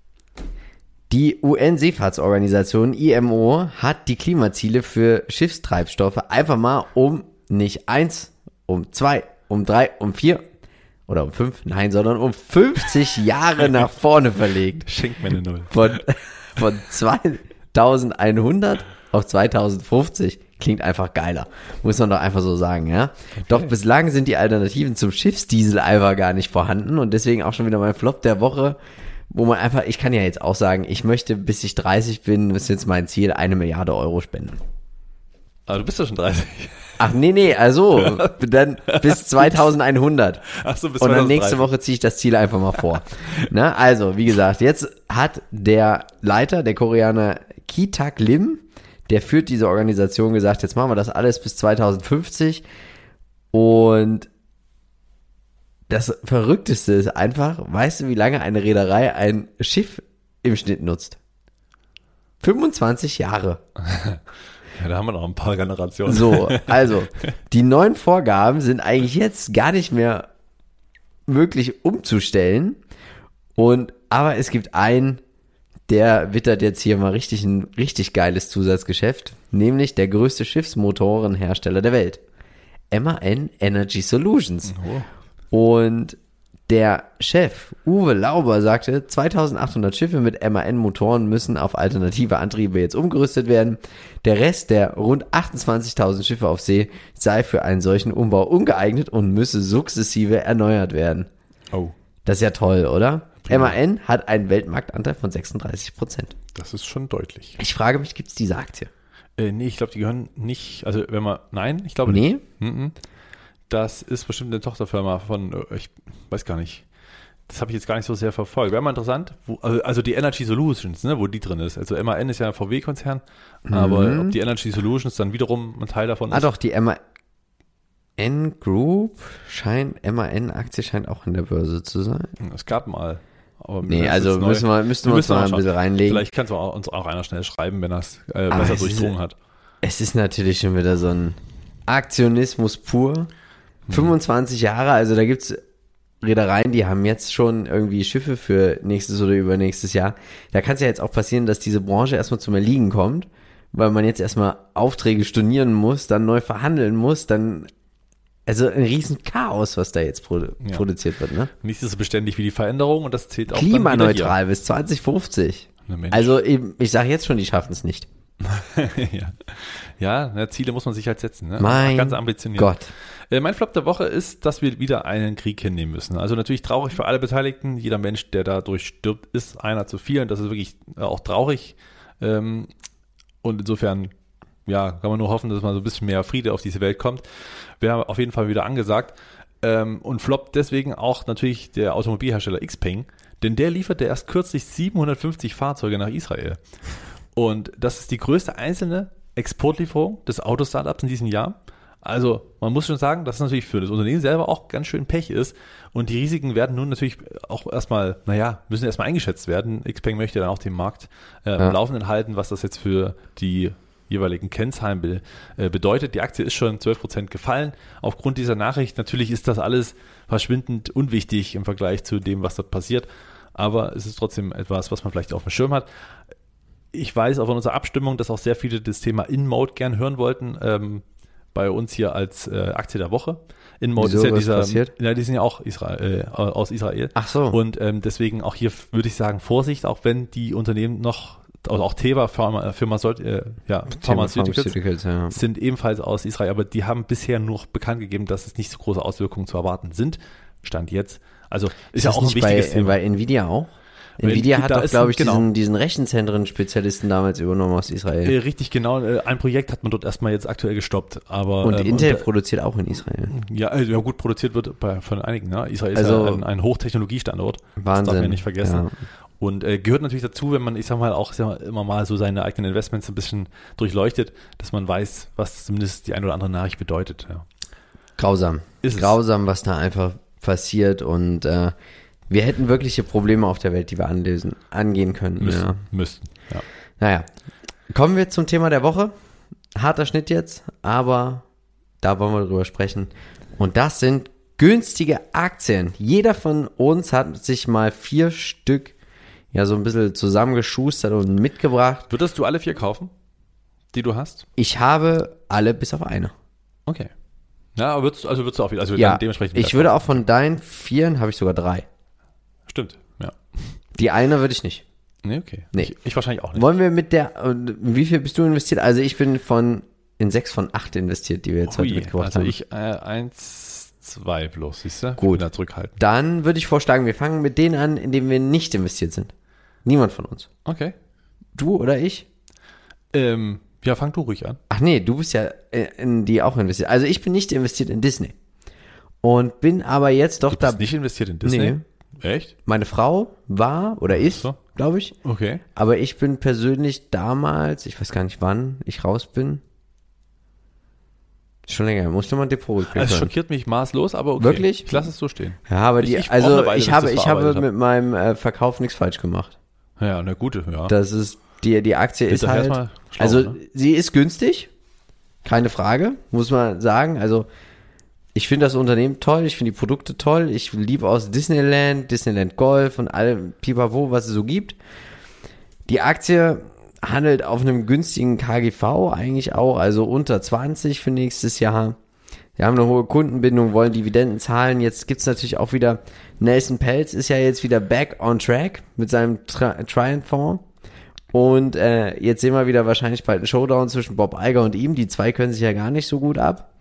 die U N-Seefahrtsorganisation I M O hat die Klimaziele für Schiffstreibstoffe einfach mal um nicht eins, um zwei, um drei, um vier oder um fünf, nein, sondern um fünfzig Jahre nach vorne verlegt. Schenkt mir eine Null. Von, von zweitausendeinhundert auf zweitausendfünfzig. Klingt einfach geiler. Muss man doch einfach so sagen, ja. Doch bislang sind die Alternativen zum Schiffsdiesel einfach gar nicht vorhanden und deswegen auch schon wieder mein Flop der Woche, wo man einfach, ich kann ja jetzt auch sagen, ich möchte, bis ich dreißig bin, ist jetzt mein Ziel, eine Milliarde Euro spenden. Aber du bist ja schon dreißig. Ach nee, nee, also dann bis zweitausendeinhundert. Ach so, bis Und dann nächste zweitausenddreißig. Woche ziehe ich das Ziel einfach mal vor. Na, also, wie gesagt, jetzt hat der Leiter, der Koreaner Ki-tak Lim, der führt diese Organisation, gesagt, jetzt machen wir das alles bis zweitausendfünfzig. Und das Verrückteste ist einfach, weißt du, wie lange eine Reederei ein Schiff im Schnitt nutzt? fünfundzwanzig Jahre. Ja, da haben wir noch ein paar Generationen. So, also, die neuen Vorgaben sind eigentlich jetzt gar nicht mehr möglich umzustellen. Und, aber es gibt einen, der wittert jetzt hier mal richtig ein richtig geiles Zusatzgeschäft, nämlich der größte Schiffsmotorenhersteller der Welt. M A N Energy Solutions. Oh. Und der Chef, Uwe Lauber, sagte, zweitausendachthundert Schiffe mit M A N-Motoren müssen auf alternative Antriebe jetzt umgerüstet werden. Der Rest der rund achtundzwanzigtausend Schiffe auf See sei für einen solchen Umbau ungeeignet und müsse sukzessive erneuert werden. Oh, Das ist ja toll, oder? Prima. M A N hat einen Weltmarktanteil von sechsunddreißig Prozent. das ist schon deutlich. Ich frage mich, gibt es diese Aktie? Äh, nee, ich glaube, die gehören nicht, also wenn man, nein, ich glaube Nee? nicht. Mhm. Das ist bestimmt eine Tochterfirma von, äh, ich weiß gar nicht, das habe ich jetzt gar nicht so sehr verfolgt. Wäre mal interessant, wo, also, also die Energy Solutions, ne, wo die drin ist. Also M A N ist ja ein V W-Konzern, aber ob die Energy Solutions dann wiederum ein Teil davon Ah ist. doch, die M A N Group scheint, M A N-Aktie scheint auch an der Börse zu sein. Es gab mal. Aber Nee, das also ist neu. müssen wir, müssten wir uns müssen mal ein schauen. bisschen reinlegen. Vielleicht kann es uns auch einer schnell schreiben, wenn er es äh, Ah, besser es ist- durchdrungen hat. Es ist natürlich schon wieder so ein Aktionismus pur. fünfundzwanzig Jahre, also da gibt's Reedereien, die haben jetzt schon irgendwie Schiffe für nächstes oder übernächstes Jahr. Da kann es ja jetzt auch passieren, dass diese Branche erstmal zum Erliegen kommt, weil man jetzt erstmal Aufträge stornieren muss, dann neu verhandeln muss, dann also ein riesen Chaos, was da jetzt produ- Ja. produziert wird, ne? Nicht so beständig wie die Veränderung und das zählt auch dann wieder Klimaneutral bis zwanzig fünfzig. hier. Na Mensch. Also eben, ich sage jetzt schon, die schaffen es nicht. ja, ja na, Ziele muss man sich halt setzen. Ne? Mein Ganz ambitioniert. Gott. Äh, mein Flop der Woche ist, dass wir wieder einen Krieg hinnehmen müssen. Also natürlich traurig für alle Beteiligten. Jeder Mensch, der dadurch stirbt, ist einer zu viel. Und das ist wirklich äh, auch traurig. Ähm, und insofern, ja, kann man nur hoffen, dass mal so ein bisschen mehr Friede auf diese Welt kommt. Wir haben auf jeden Fall wieder angesagt. Ähm, und Flop deswegen auch natürlich der Automobilhersteller Xpeng. Denn der lieferte erst kürzlich siebenhundertfünfzig Fahrzeuge nach Israel. Und das ist die größte einzelne Exportlieferung des Autostartups in diesem Jahr. Also man muss schon sagen, dass es natürlich für das Unternehmen selber auch ganz schön Pech ist. Und die Risiken werden nun natürlich auch erstmal, naja, müssen erstmal eingeschätzt werden. Xpeng möchte dann auch den Markt äh, ja. am Laufenden halten, was das jetzt für die jeweiligen Kennzahlen be, äh, bedeutet. Die Aktie ist schon zwölf Prozent gefallen aufgrund dieser Nachricht. Natürlich ist das alles verschwindend unwichtig im Vergleich zu dem, was dort passiert. Aber es ist trotzdem etwas, was man vielleicht auf dem Schirm hat. Ich weiß auch von unserer Abstimmung, dass auch sehr viele das Thema InMode gern hören wollten. Ähm, bei uns hier als äh, Aktie der Woche. InMode ist ja dieser, passiert? Ja, die sind ja auch Israel, äh, aus Israel. Ach so. Und ähm, deswegen auch hier würde ich sagen, Vorsicht, auch wenn die Unternehmen noch, also auch Teva, Pharma, Firma sollte, äh, ja, Pharmaceuticals, Pharmaceuticals ja. sind ebenfalls aus Israel, aber die haben bisher nur bekannt gegeben, dass es nicht so große Auswirkungen zu erwarten sind. Stand jetzt. Also ist, ist ja auch ein wichtiges bei, Thema. Bei Nvidia auch? Nvidia hat doch, glaube ich, genau. diesen, diesen Rechenzentren-Spezialisten damals übernommen aus Israel. Äh, richtig, genau. Ein Projekt hat man dort erstmal jetzt aktuell gestoppt. Aber, und ähm, Intel und, produziert auch in Israel. Ja, also, ja gut, produziert wird bei, von einigen. Ne? Israel ist also, ja ein, ein Hochtechnologiestandort. Wahnsinn. Das darf man nicht vergessen. Ja. Und äh, gehört natürlich dazu, wenn man, ich sag mal, auch sag mal, immer mal so seine eigenen Investments ein bisschen durchleuchtet, dass man weiß, was zumindest die eine oder andere Nachricht bedeutet. Ja. Grausam. Ist es. Grausam, was da einfach passiert und äh, wir hätten wirkliche Probleme auf der Welt, die wir anlösen, angehen können. Müssen, ja. müssten, ja. Naja, kommen wir zum Thema der Woche. Harter Schnitt jetzt, aber da wollen wir drüber sprechen. Und das sind günstige Aktien. Jeder von uns hat sich mal vier Stück ja so ein bisschen zusammengeschustert und mitgebracht. Würdest du alle vier kaufen, die du hast? Ich habe alle bis auf eine. Okay. Ja, aber würdest, also würdest du auch wieder, also ja, dann dementsprechend. Ich würde auch von deinen vieren habe ich sogar drei. Stimmt, ja. Die eine würde ich nicht. Nee, okay. Nee. Ich, ich wahrscheinlich auch nicht. Wollen wir mit der, wie viel bist du investiert? Also ich bin von, in sechs von acht investiert, die wir jetzt Ui, heute mitgebracht also haben. Also ich, äh, eins, zwei bloß, siehst du? Gut. Da zurückhalten. Dann würde ich vorschlagen, wir fangen mit denen an, in denen wir nicht investiert sind. Niemand von uns. Okay. Du oder ich? Ähm, ja, fang du ruhig an. Ach nee, du bist ja in die auch investiert. Also ich bin nicht investiert in Disney. Und bin aber jetzt doch da. Du bist da. nicht investiert in Disney? Nee. Echt? Meine Frau war oder ist, so. glaube ich. Okay. Aber ich bin persönlich damals, ich weiß gar nicht wann ich raus bin. Schon länger, muss ich nochmal ein Depot rückblicken. Es schockiert mich maßlos, aber okay. Wirklich? Ich lasse es so stehen. Ja, aber die, ich, ich also Weile, ich habe, ich ich habe hab. mit meinem äh, Verkauf nichts falsch gemacht. Ja, eine gute, ja. Das ist, die, die Aktie ist Hinterher halt, erstmal schlau, also ne? sie ist günstig, keine Frage, muss man sagen. Also ich finde das Unternehmen toll, ich finde die Produkte toll, ich liebe aus Disneyland, Disneyland Golf und allem Pipapo, was es so gibt. Die Aktie handelt auf einem günstigen K G V eigentlich auch, also unter zwanzig für nächstes Jahr. Wir haben eine hohe Kundenbindung, wollen Dividenden zahlen. Jetzt gibt's natürlich auch wieder, Nelson Peltz ist ja jetzt wieder back on track mit seinem Tri- Triumph-Fonds. Und äh, jetzt sehen wir wieder wahrscheinlich bald einen Showdown zwischen Bob Iger und ihm. Die zwei können sich ja gar nicht so gut ab.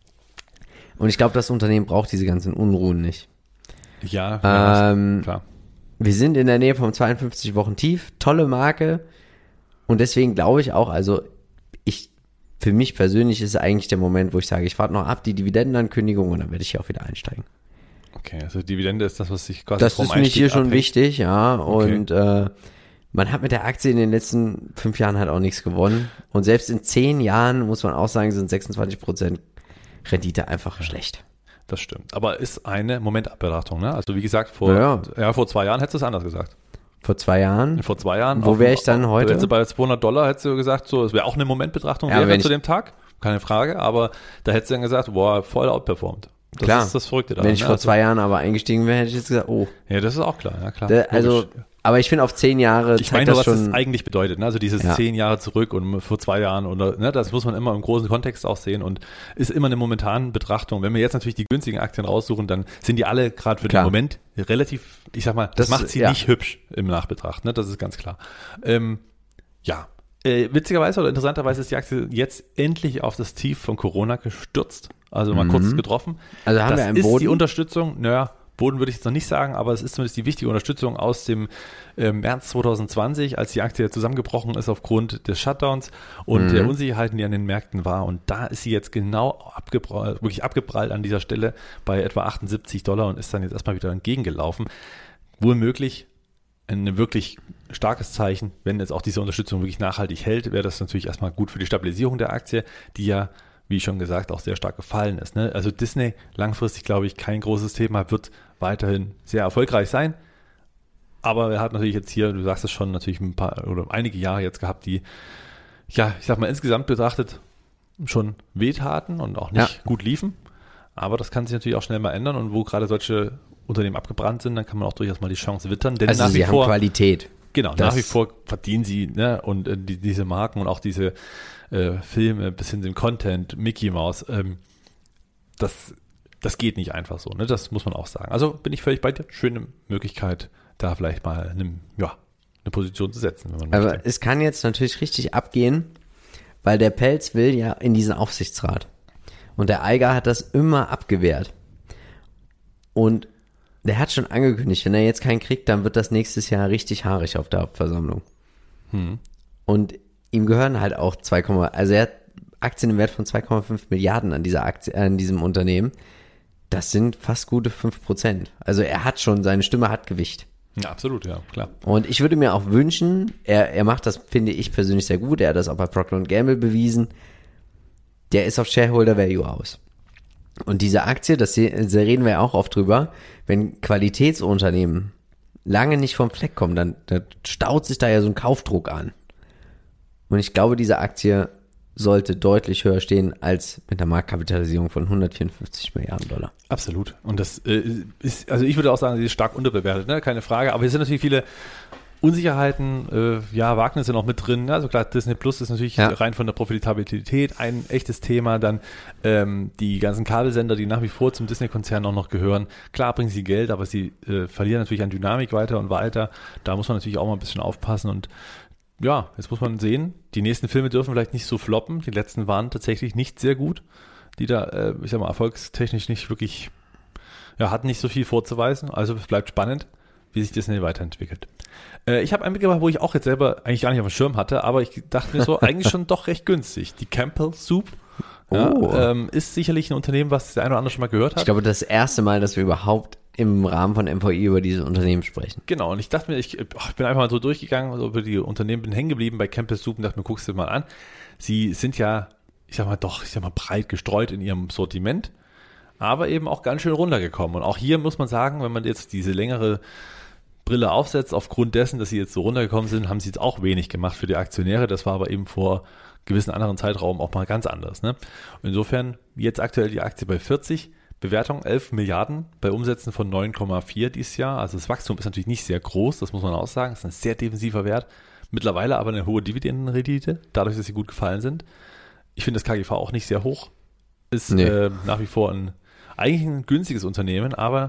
Und ich glaube, das Unternehmen braucht diese ganzen Unruhen nicht. Ja, ja ähm, klar. Wir sind in der Nähe vom zweiundfünfzig Wochen Tief. Tolle Marke. Und deswegen glaube ich auch, also ich, für mich persönlich ist es eigentlich der Moment, wo ich sage, ich warte noch ab die Dividendenankündigung und dann werde ich hier auch wieder einsteigen. Okay, also Dividende ist das, was ich quasi Das vom ist mir Einstieg hier schon abhängt. wichtig, ja. Okay. Und äh, man hat mit der Aktie in den letzten fünf Jahren halt auch nichts gewonnen. Und selbst in zehn Jahren, muss man auch sagen, sind sechsundzwanzig Prozent Rendite einfach schlecht. Das stimmt. Aber ist eine Momentbetrachtung, ne? Also wie gesagt, vor, Ja. ja, vor zwei Jahren hättest du es anders gesagt. Vor zwei Jahren. Vor zwei Jahren. Wo auf- wäre ich dann heute? Hättest du bei zweihundert Dollar hättest du gesagt, so, es wäre auch eine Momentbetrachtung Ja, wäre wenn zu ich- dem Tag. Keine Frage. Aber da hättest du dann gesagt, boah, voll outperformed. Das Klar. ist das Verrückte daran. Wenn ich ne? vor Also- zwei Jahren aber eingestiegen wäre, hätte ich jetzt gesagt, oh. Ja, das ist auch klar. Ja, klar. Da, also, Logisch. aber ich finde auf zehn Jahre Ich zeigt meine nur, das was schon. das eigentlich bedeutet, ne? Also dieses Ja. zehn Jahre zurück und vor zwei Jahren oder ne, das muss man immer im großen Kontext auch sehen und ist immer eine momentane Betrachtung. Wenn wir jetzt natürlich die günstigen Aktien raussuchen, dann sind die alle gerade für Klar. den Moment relativ, ich sag mal, das, Das- macht sie ja. nicht hübsch im Nachbetracht, ne? Das ist ganz klar. Ähm, ja. Äh, witzigerweise oder interessanterweise ist die Aktie jetzt endlich auf das Tief von Corona gestürzt. Also mal Mhm. kurz getroffen. Also haben das wir einen ist Boden? die Unterstützung, naja, Boden würde ich jetzt noch nicht sagen, aber es ist zumindest die wichtige Unterstützung aus dem äh, März zwanzig zwanzig, als die Aktie zusammengebrochen ist aufgrund des Shutdowns und Mhm. der Unsicherheiten, die an den Märkten war. Und da ist sie jetzt genau abgeprallt, wirklich abgeprallt an dieser Stelle bei etwa achtundsiebzig Dollar und ist dann jetzt erstmal wieder entgegengelaufen. Wohl möglich, ein wirklich starkes Zeichen. Wenn jetzt auch diese Unterstützung wirklich nachhaltig hält, wäre das natürlich erstmal gut für die Stabilisierung der Aktie, die ja, wie schon gesagt, auch sehr stark gefallen ist. Ne? Also Disney langfristig, glaube ich, kein großes Thema, wird weiterhin sehr erfolgreich sein. Aber er hat natürlich jetzt hier, du sagst es schon, natürlich ein paar oder einige Jahre jetzt gehabt, die, ja, ich sag mal, insgesamt betrachtet schon wehtaten und auch nicht Ja. gut liefen. Aber das kann sich natürlich auch schnell mal ändern. Und wo gerade solche Unternehmen abgebrannt sind, dann kann man auch durchaus mal die Chance wittern. Denn Also nach wie sie haben vor, Qualität. genau, Das- nach wie vor verdienen sie, ne, und äh, die, diese Marken und auch diese äh, Filme bis hin zum Content, Mickey Mouse, ähm, das, das geht nicht einfach so, ne? Das muss man auch sagen. Also bin ich völlig bei dir. Schöne Möglichkeit, da vielleicht mal eine, ja, eine Position zu setzen, wenn man Aber möchte. es kann jetzt natürlich richtig abgehen, weil der Pelz will ja in diesen Aufsichtsrat. Und der Eiger hat das immer abgewehrt. Und der hat schon angekündigt, wenn er jetzt keinen kriegt, dann wird das nächstes Jahr richtig haarig auf der Hauptversammlung. Hm. Und ihm gehören halt auch zwei, also er hat Aktien im Wert von zwei Komma fünf Milliarden an dieser Aktie, äh, an diesem Unternehmen. Das sind fast gute fünf Prozent. Also er hat schon, seine Stimme hat Gewicht. Ja, absolut, ja, klar. Und ich würde mir auch wünschen, er, er macht das, finde ich persönlich sehr gut, er hat das auch bei Procter und Gamble bewiesen, der ist auf Shareholder Value aus. Und diese Aktie, das se- da reden wir ja auch oft drüber, wenn Qualitätsunternehmen lange nicht vom Fleck kommen, dann, dann staut sich da ja so ein Kaufdruck an. Und ich glaube, diese Aktie sollte deutlich höher stehen als mit einer Marktkapitalisierung von hundertvierundfünfzig Milliarden Dollar. Absolut. Und das äh, ist, also ich würde auch sagen, sie ist stark unterbewertet, ne? Keine Frage. Aber hier sind natürlich viele Unsicherheiten, äh, ja, Wagnisse noch mit drin. Also klar, Disney Plus ist natürlich Ja. rein von der Profitabilität ein echtes Thema. Dann ähm, die ganzen Kabelsender, die nach wie vor zum Disney-Konzern auch noch gehören. Klar bringen sie Geld, aber sie äh, verlieren natürlich an Dynamik weiter und weiter. Da muss man natürlich auch mal ein bisschen aufpassen. Und ja, jetzt muss man sehen, die nächsten Filme dürfen vielleicht nicht so floppen. Die letzten waren tatsächlich nicht sehr gut, die da, äh, ich sag mal, erfolgstechnisch nicht wirklich, ja, hatten nicht so viel vorzuweisen. Also es bleibt spannend, wie sich Disney weiterentwickelt. Äh, ich habe einen mitgebracht, wo ich auch jetzt selber eigentlich gar nicht auf dem Schirm hatte, aber ich dachte mir so, eigentlich schon doch recht günstig. Die Campbell Soup. Ja, Oh. ähm, ist sicherlich ein Unternehmen, was der eine oder andere schon mal gehört hat. Ich glaube, das erste Mal, dass wir überhaupt im Rahmen von M V I über dieses Unternehmen sprechen. Genau, und ich dachte mir, ich, ach, ich bin einfach mal so durchgegangen, so über die Unternehmen, bin hängen geblieben bei Campbell Soup und dachte mir, guckst du dir mal an. Sie sind ja, ich sag mal doch, ich sag mal breit gestreut in ihrem Sortiment, aber eben auch ganz schön runtergekommen. Und auch hier muss man sagen, wenn man jetzt diese längere Brille aufsetzt, aufgrund dessen, dass sie jetzt so runtergekommen sind, haben sie jetzt auch wenig gemacht für die Aktionäre. Das war aber eben vor gewissen anderen Zeitraum auch mal ganz anders. Ne? Und insofern jetzt aktuell die Aktie bei vierzig, Bewertung elf Milliarden bei Umsätzen von neun Komma vier dieses Jahr. Also das Wachstum ist natürlich nicht sehr groß, das muss man auch sagen. Das ist ein sehr defensiver Wert. Mittlerweile aber eine hohe Dividendenrendite, dadurch, dass sie gut gefallen sind. Ich finde das K G V auch nicht sehr hoch. Ist Nee. äh, nach wie vor ein eigentlich ein günstiges Unternehmen, aber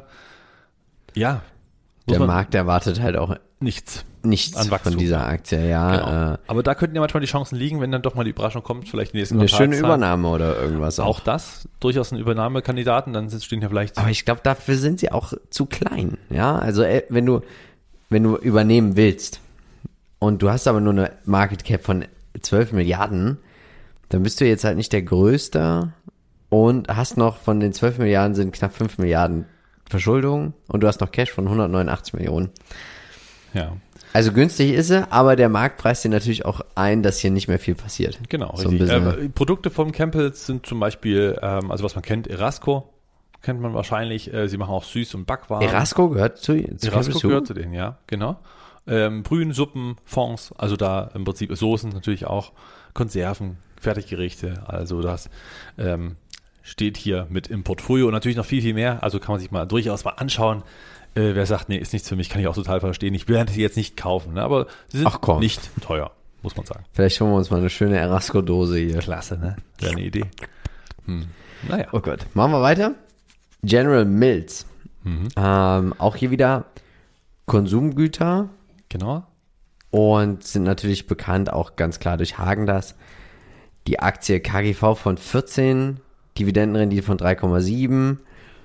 ja, muss Der man Markt erwartet halt auch nichts. nichts An Wachstum. von dieser Aktie, ja. Genau. Äh, Aber da könnten ja manchmal die Chancen liegen, wenn dann doch mal die Überraschung kommt, vielleicht die nächsten eine schöne Quartalszahlen. Übernahme oder irgendwas auch. Auch das, durchaus ein Übernahmekandidaten, dann stehen ja vielleicht Aber ich glaube, dafür sind sie auch zu klein, ja. Also äh, wenn du, wenn du übernehmen willst und du hast aber nur eine Market Cap von zwölf Milliarden, dann bist du jetzt halt nicht der Größte und hast noch von den zwölf Milliarden sind knapp fünf Milliarden Verschuldung und du hast noch Cash von hundertneunundachtzig Millionen. ja. Also günstig ist sie, aber der Markt preist dir natürlich auch ein, dass hier nicht mehr viel passiert. Genau, So ein richtig. bisschen. Äh, Produkte vom Campbells sind zum Beispiel, ähm, also was man kennt, Erasco, kennt man wahrscheinlich. Äh, sie machen auch Süß- und Backwaren. Erasco gehört zu, zu Erasco Campbell gehört Soup? zu denen, ja, genau. Ähm, Brühen, Suppen, Fonds, also da im Prinzip Soßen natürlich auch, Konserven, Fertiggerichte, also das ähm, steht hier mit im Portfolio und natürlich noch viel, viel mehr. Also kann man sich mal durchaus mal anschauen. Äh, wer sagt, nee, ist nichts für mich, kann ich auch total verstehen. Ich werde sie jetzt nicht kaufen, ne? Aber sie sind Ach komm. nicht teuer, muss man sagen. Vielleicht holen wir uns mal eine schöne Erasco-Dose hier. Klasse, ne? Wäre eine Idee. Hm. Naja. Oh Gott. Machen wir weiter. General Mills. Mhm. Ähm, auch hier wieder Konsumgüter Genau. und sind natürlich bekannt, auch ganz klar durch Häagen-Dazs. Die Aktie K G V von vierzehn, Dividendenrendite von drei Komma sieben.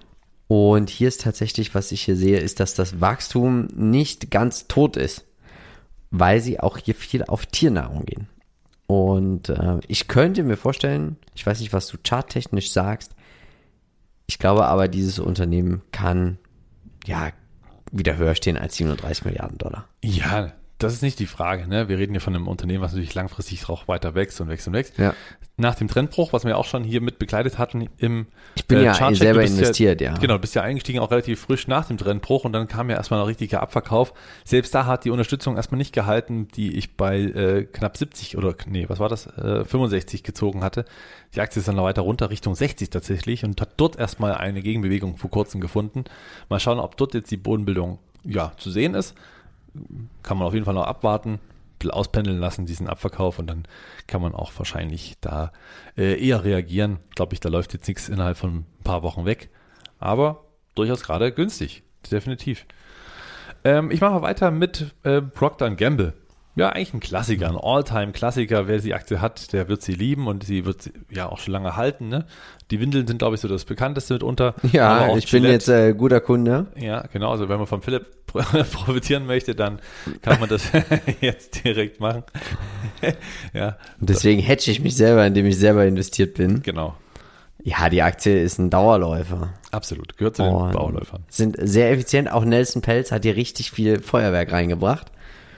Und hier ist tatsächlich, was ich hier sehe, ist, dass das Wachstum nicht ganz tot ist, weil sie auch hier viel auf Tiernahrung gehen. Und äh, ich könnte mir vorstellen, ich weiß nicht, was du charttechnisch sagst, ich glaube aber, dieses Unternehmen kann, ja, wieder höher stehen als siebenunddreißig Milliarden Dollar. Ja, das ist nicht die Frage. Ne? Wir reden hier von einem Unternehmen, was natürlich langfristig auch weiter wächst und wächst und wächst. Ja. Nach dem Trendbruch, was wir auch schon hier mit begleitet hatten im Ich bin äh, ja Chartcheck, selber du bist investiert, ja. Genau, du bist ja eingestiegen auch relativ frisch nach dem Trendbruch und dann kam ja erstmal ein richtiger Abverkauf. Selbst da hat die Unterstützung erstmal nicht gehalten, die ich bei äh, knapp siebzig oder, nee, was war das, äh, fünfundsechzig gezogen hatte. Die Aktie ist dann noch weiter runter, Richtung sechzig tatsächlich und hat dort erstmal eine Gegenbewegung vor kurzem gefunden. Mal schauen, ob dort jetzt die Bodenbildung ja zu sehen ist. Kann man auf jeden Fall noch abwarten, ein bisschen auspendeln lassen, diesen Abverkauf und dann kann man auch wahrscheinlich da äh, eher reagieren. Glaube ich, da läuft jetzt nichts innerhalb von ein paar Wochen weg, aber durchaus gerade günstig, definitiv. Ähm, ich mache weiter mit äh, Procter and Gamble. Ja, eigentlich ein Klassiker, ein All-Time-Klassiker. Wer die Aktie hat, der wird sie lieben und sie wird sie ja auch schon lange halten. Ne? Die Windeln sind, glaube ich, so das bekannteste mitunter. Ja, ich bin jetzt äh, guter Kunde. Ja, genau. Also wenn man von Philipp profitieren möchte, dann kann man das jetzt direkt machen. Ja. Und deswegen hedge ich mich selber, indem ich selber investiert bin. Genau. Ja, die Aktie ist ein Dauerläufer. Absolut. Gehört zu den Und Bauläufern. Sind sehr effizient. Auch Nelson Peltz hat hier richtig viel Feuerwerk reingebracht.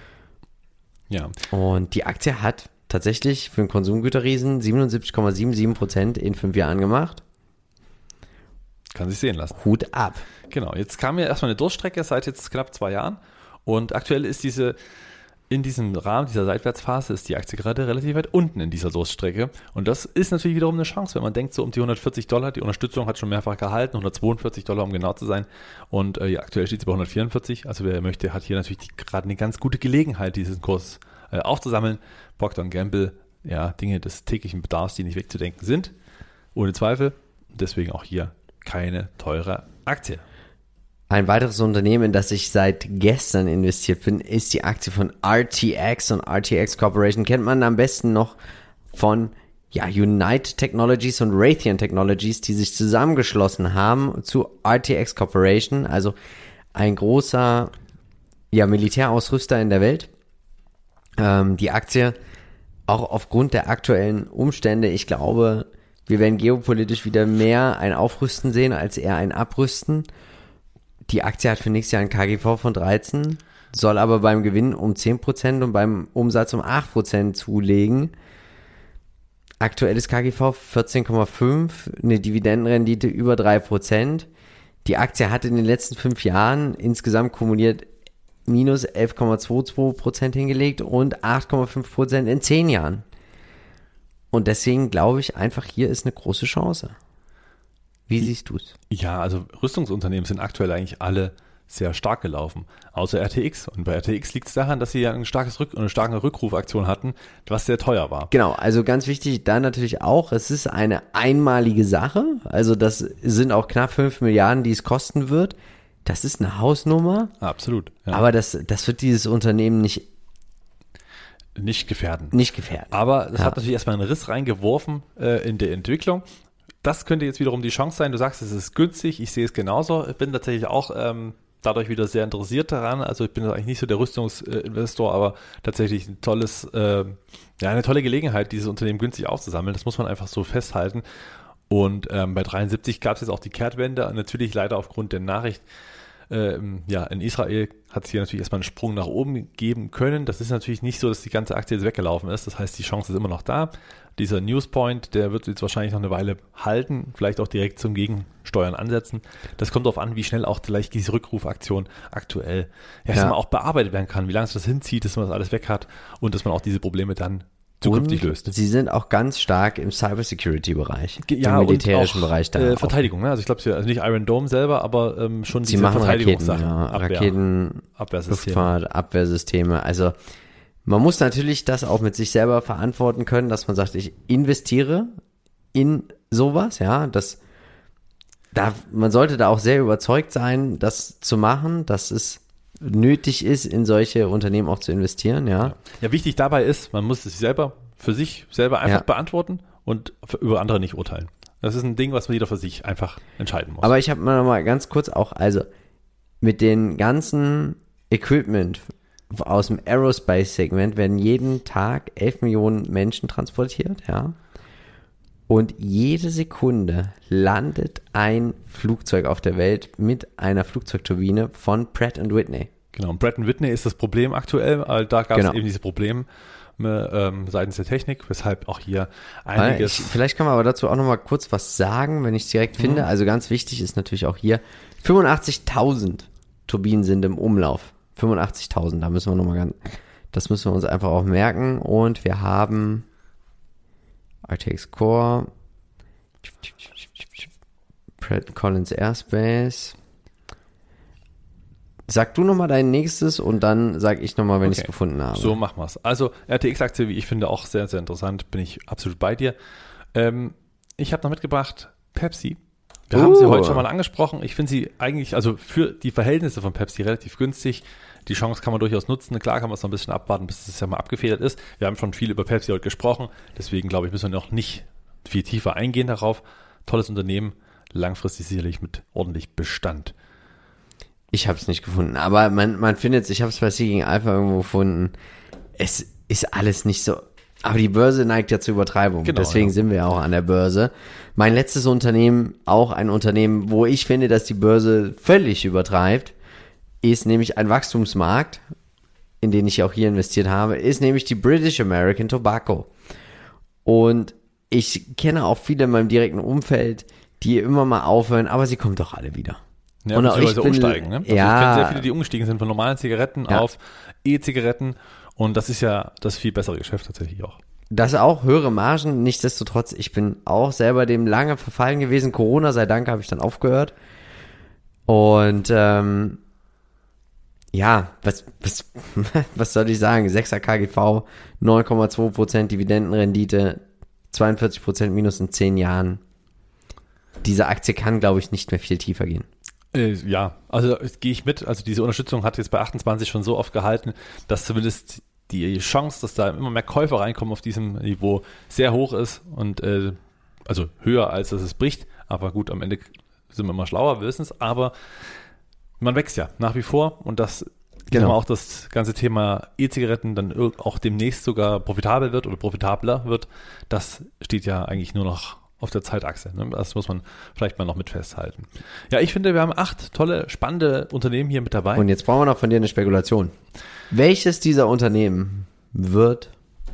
Ja. Und die Aktie hat tatsächlich für einen Konsumgüterriesen siebenundsiebzig Komma siebenundsiebzig Prozent in fünf Jahren gemacht. Kann sich sehen lassen. Hut ab. Genau. Jetzt kam ja erstmal eine Durchstrecke seit jetzt knapp zwei Jahren. Und aktuell ist diese, in diesem Rahmen dieser Seitwärtsphase ist die Aktie gerade relativ weit unten in dieser Durchstrecke. Und das ist natürlich wiederum eine Chance, wenn man denkt, so um die hundertvierzig Dollar, die Unterstützung hat schon mehrfach gehalten, hundertzweiundvierzig Dollar, um genau zu sein. Und äh, ja, aktuell steht sie bei hundertvierundvierzig. Also wer möchte, hat hier natürlich die, gerade eine ganz gute Gelegenheit, diesen Kurs äh, aufzusammeln. Procter and Gamble, ja, Dinge des täglichen Bedarfs, die nicht wegzudenken sind. Ohne Zweifel. Deswegen auch hier keine teure Aktie. Ein weiteres Unternehmen, in das ich seit gestern investiert bin, ist die Aktie von R T X und R T X Corporation. Kennt man am besten noch von ja, Unite Technologies und Raytheon Technologies, die sich zusammengeschlossen haben zu R T X Corporation, also ein großer ja, Militärausrüster in der Welt. Ähm, die Aktie, auch aufgrund der aktuellen Umstände, ich glaube, wir werden geopolitisch wieder mehr ein Aufrüsten sehen, als eher ein Abrüsten. Die Aktie hat für nächstes Jahr ein K G V von dreizehn, soll aber beim Gewinn um zehn Prozent und beim Umsatz um acht Prozent zulegen. Aktuelles K G V vierzehn Komma fünf, eine Dividendenrendite über drei Prozent. Die Aktie hat in den letzten fünf Jahren insgesamt kumuliert minus elf Komma zweiundzwanzig Prozent hingelegt und acht Komma fünf Prozent in zehn Jahren. Und deswegen glaube ich einfach, hier ist eine große Chance. Wie siehst du es? Ja, also Rüstungsunternehmen sind aktuell eigentlich alle sehr stark gelaufen, außer R T X. Und bei R T X liegt es daran, dass sie ja ein starkes Rück- eine starke Rückrufaktion hatten, was sehr teuer war. Genau, also ganz wichtig da natürlich auch, es ist eine einmalige Sache. Also das sind auch knapp fünf Milliarden, die es kosten wird. Das ist eine Hausnummer. Absolut. Ja. Aber das, das wird dieses Unternehmen nicht, nicht gefährden. nicht gefährden. Aber das Ja. hat natürlich erstmal einen Riss reingeworfen äh, in der Entwicklung. Das könnte jetzt wiederum die Chance sein. Du sagst, es ist günstig. Ich sehe es genauso. Ich bin tatsächlich auch ähm, dadurch wieder sehr interessiert daran. Also ich bin eigentlich nicht so der Rüstungsinvestor, aber tatsächlich ein tolles, äh, ja, eine tolle Gelegenheit, dieses Unternehmen günstig aufzusammeln. Das muss man einfach so festhalten. Und ähm, bei dreiundsiebzig gab es jetzt auch die Kehrtwende. Und natürlich leider aufgrund der Nachricht, ähm, ja, in Israel hat es hier natürlich erstmal einen Sprung nach oben geben können. Das ist natürlich nicht so, dass die ganze Aktie jetzt weggelaufen ist. Das heißt, die Chance ist immer noch da. Dieser Newspoint, der wird jetzt wahrscheinlich noch eine Weile halten, vielleicht auch direkt zum Gegensteuern ansetzen. Das kommt darauf an, wie schnell auch vielleicht diese Rückrufaktion aktuell, ja, dass Ja. man auch bearbeitet werden kann, wie lange es das hinzieht, dass man das alles weg hat und dass man auch diese Probleme dann zukünftig Und löst. sie sind auch ganz stark im Cybersecurity-Bereich, Ja, im militärischen und auch, Bereich da. Äh, auch. Verteidigung, ne? Also ich glaube, also nicht Iron Dome selber, aber ähm, schon Sie diese machen Raketen, Verteidigungssachen. ja, Abwehr, Raketen, Abwehrsysteme. Luftfahrt, Abwehrsysteme. Also man muss natürlich das auch mit sich selber verantworten können, dass man sagt, ich investiere in sowas, ja, das, da, man sollte da auch sehr überzeugt sein, das zu machen, dass es nötig ist, in solche Unternehmen auch zu investieren, ja. Ja. Ja, wichtig dabei ist, man muss es selber für sich selber einfach Ja. beantworten und für, über andere nicht urteilen. Das ist ein Ding, was jeder für sich einfach entscheiden muss. Aber ich habe mal noch mal ganz kurz auch, also mit den ganzen Equipment aus dem Aerospace-Segment werden jeden Tag elf Millionen Menschen transportiert, ja. Und jede Sekunde landet ein Flugzeug auf der Welt mit einer Flugzeugturbine von Pratt and Whitney. Genau, und Pratt and Whitney ist das Problem aktuell, weil da gab es Genau. eben diese Probleme ähm, seitens der Technik, weshalb auch hier einiges... Ich, vielleicht kann man aber dazu auch nochmal kurz was sagen, wenn ich es direkt mhm. finde. Also ganz wichtig ist natürlich auch hier, fünfundachtzigtausend Turbinen sind im Umlauf. fünfundachtzigtausend, da müssen wir nochmal ganz... Das müssen wir uns einfach auch merken. Und wir haben R T X Core, Pratt Collins Airspace. Sag du nochmal dein nächstes und dann sag ich nochmal, wenn okay. ich es gefunden habe. So machen wir es. Also R T X-Aktie, wie ich finde, auch sehr, sehr interessant. Bin ich absolut bei dir. Ähm, ich habe noch mitgebracht Pepsi. Wir uh. haben sie heute schon mal angesprochen. Ich finde sie eigentlich, also für die Verhältnisse von Pepsi relativ günstig. Die Chance kann man durchaus nutzen. Klar kann man es noch ein bisschen abwarten, bis es ja mal abgefedert ist. Wir haben schon viel über Pepsi heute gesprochen. Deswegen, glaube ich, müssen wir noch nicht viel tiefer eingehen darauf. Tolles Unternehmen, langfristig sicherlich mit ordentlich Bestand. Ich habe es nicht gefunden, aber man, man findet es, ich habe es bei Seeking Alpha irgendwo gefunden. Es ist alles nicht so, aber die Börse neigt ja zur Übertreibung. Genau, deswegen ja. sind wir ja auch an der Börse. Mein letztes Unternehmen, auch ein Unternehmen, wo ich finde, dass die Börse völlig übertreibt, ist nämlich ein Wachstumsmarkt, in den ich auch hier investiert habe, ist nämlich die British American Tobacco. Und ich kenne auch viele in meinem direkten Umfeld, die immer mal aufhören, aber sie kommen doch alle wieder. Ja, und beziehungsweise ich bin, umsteigen. Ne? Also ja, ich kenne sehr viele, die umgestiegen sind von normalen Zigaretten ja. auf E-Zigaretten und das ist ja das viel bessere Geschäft tatsächlich auch. Das auch, höhere Margen, nichtsdestotrotz, ich bin auch selber dem lange verfallen gewesen. Corona sei Dank habe ich dann aufgehört. Und ähm, ja, was, was, was soll ich sagen? sechser K G V, neun Komma zwei Prozent Dividendenrendite, zweiundvierzig Prozent minus in zehn Jahren. Diese Aktie kann, glaube ich, nicht mehr viel tiefer gehen. Äh, ja, also gehe ich mit. Also diese Unterstützung hat jetzt bei achtundzwanzig schon so oft gehalten, dass zumindest die Chance, dass da immer mehr Käufer reinkommen auf diesem Niveau sehr hoch ist und äh, also höher als dass es bricht. Aber gut, am Ende sind wir immer schlauer, wir wissen es. Aber man wächst ja nach wie vor und das genau auch das ganze Thema E-Zigaretten dann auch demnächst sogar profitabel wird oder profitabler wird. Das steht ja eigentlich nur noch auf der Zeitachse. Ne? Das muss man vielleicht mal noch mit festhalten. Ja, ich finde, wir haben acht tolle, spannende Unternehmen hier mit dabei. Und jetzt brauchen wir noch von dir eine Spekulation. Welches dieser Unternehmen wird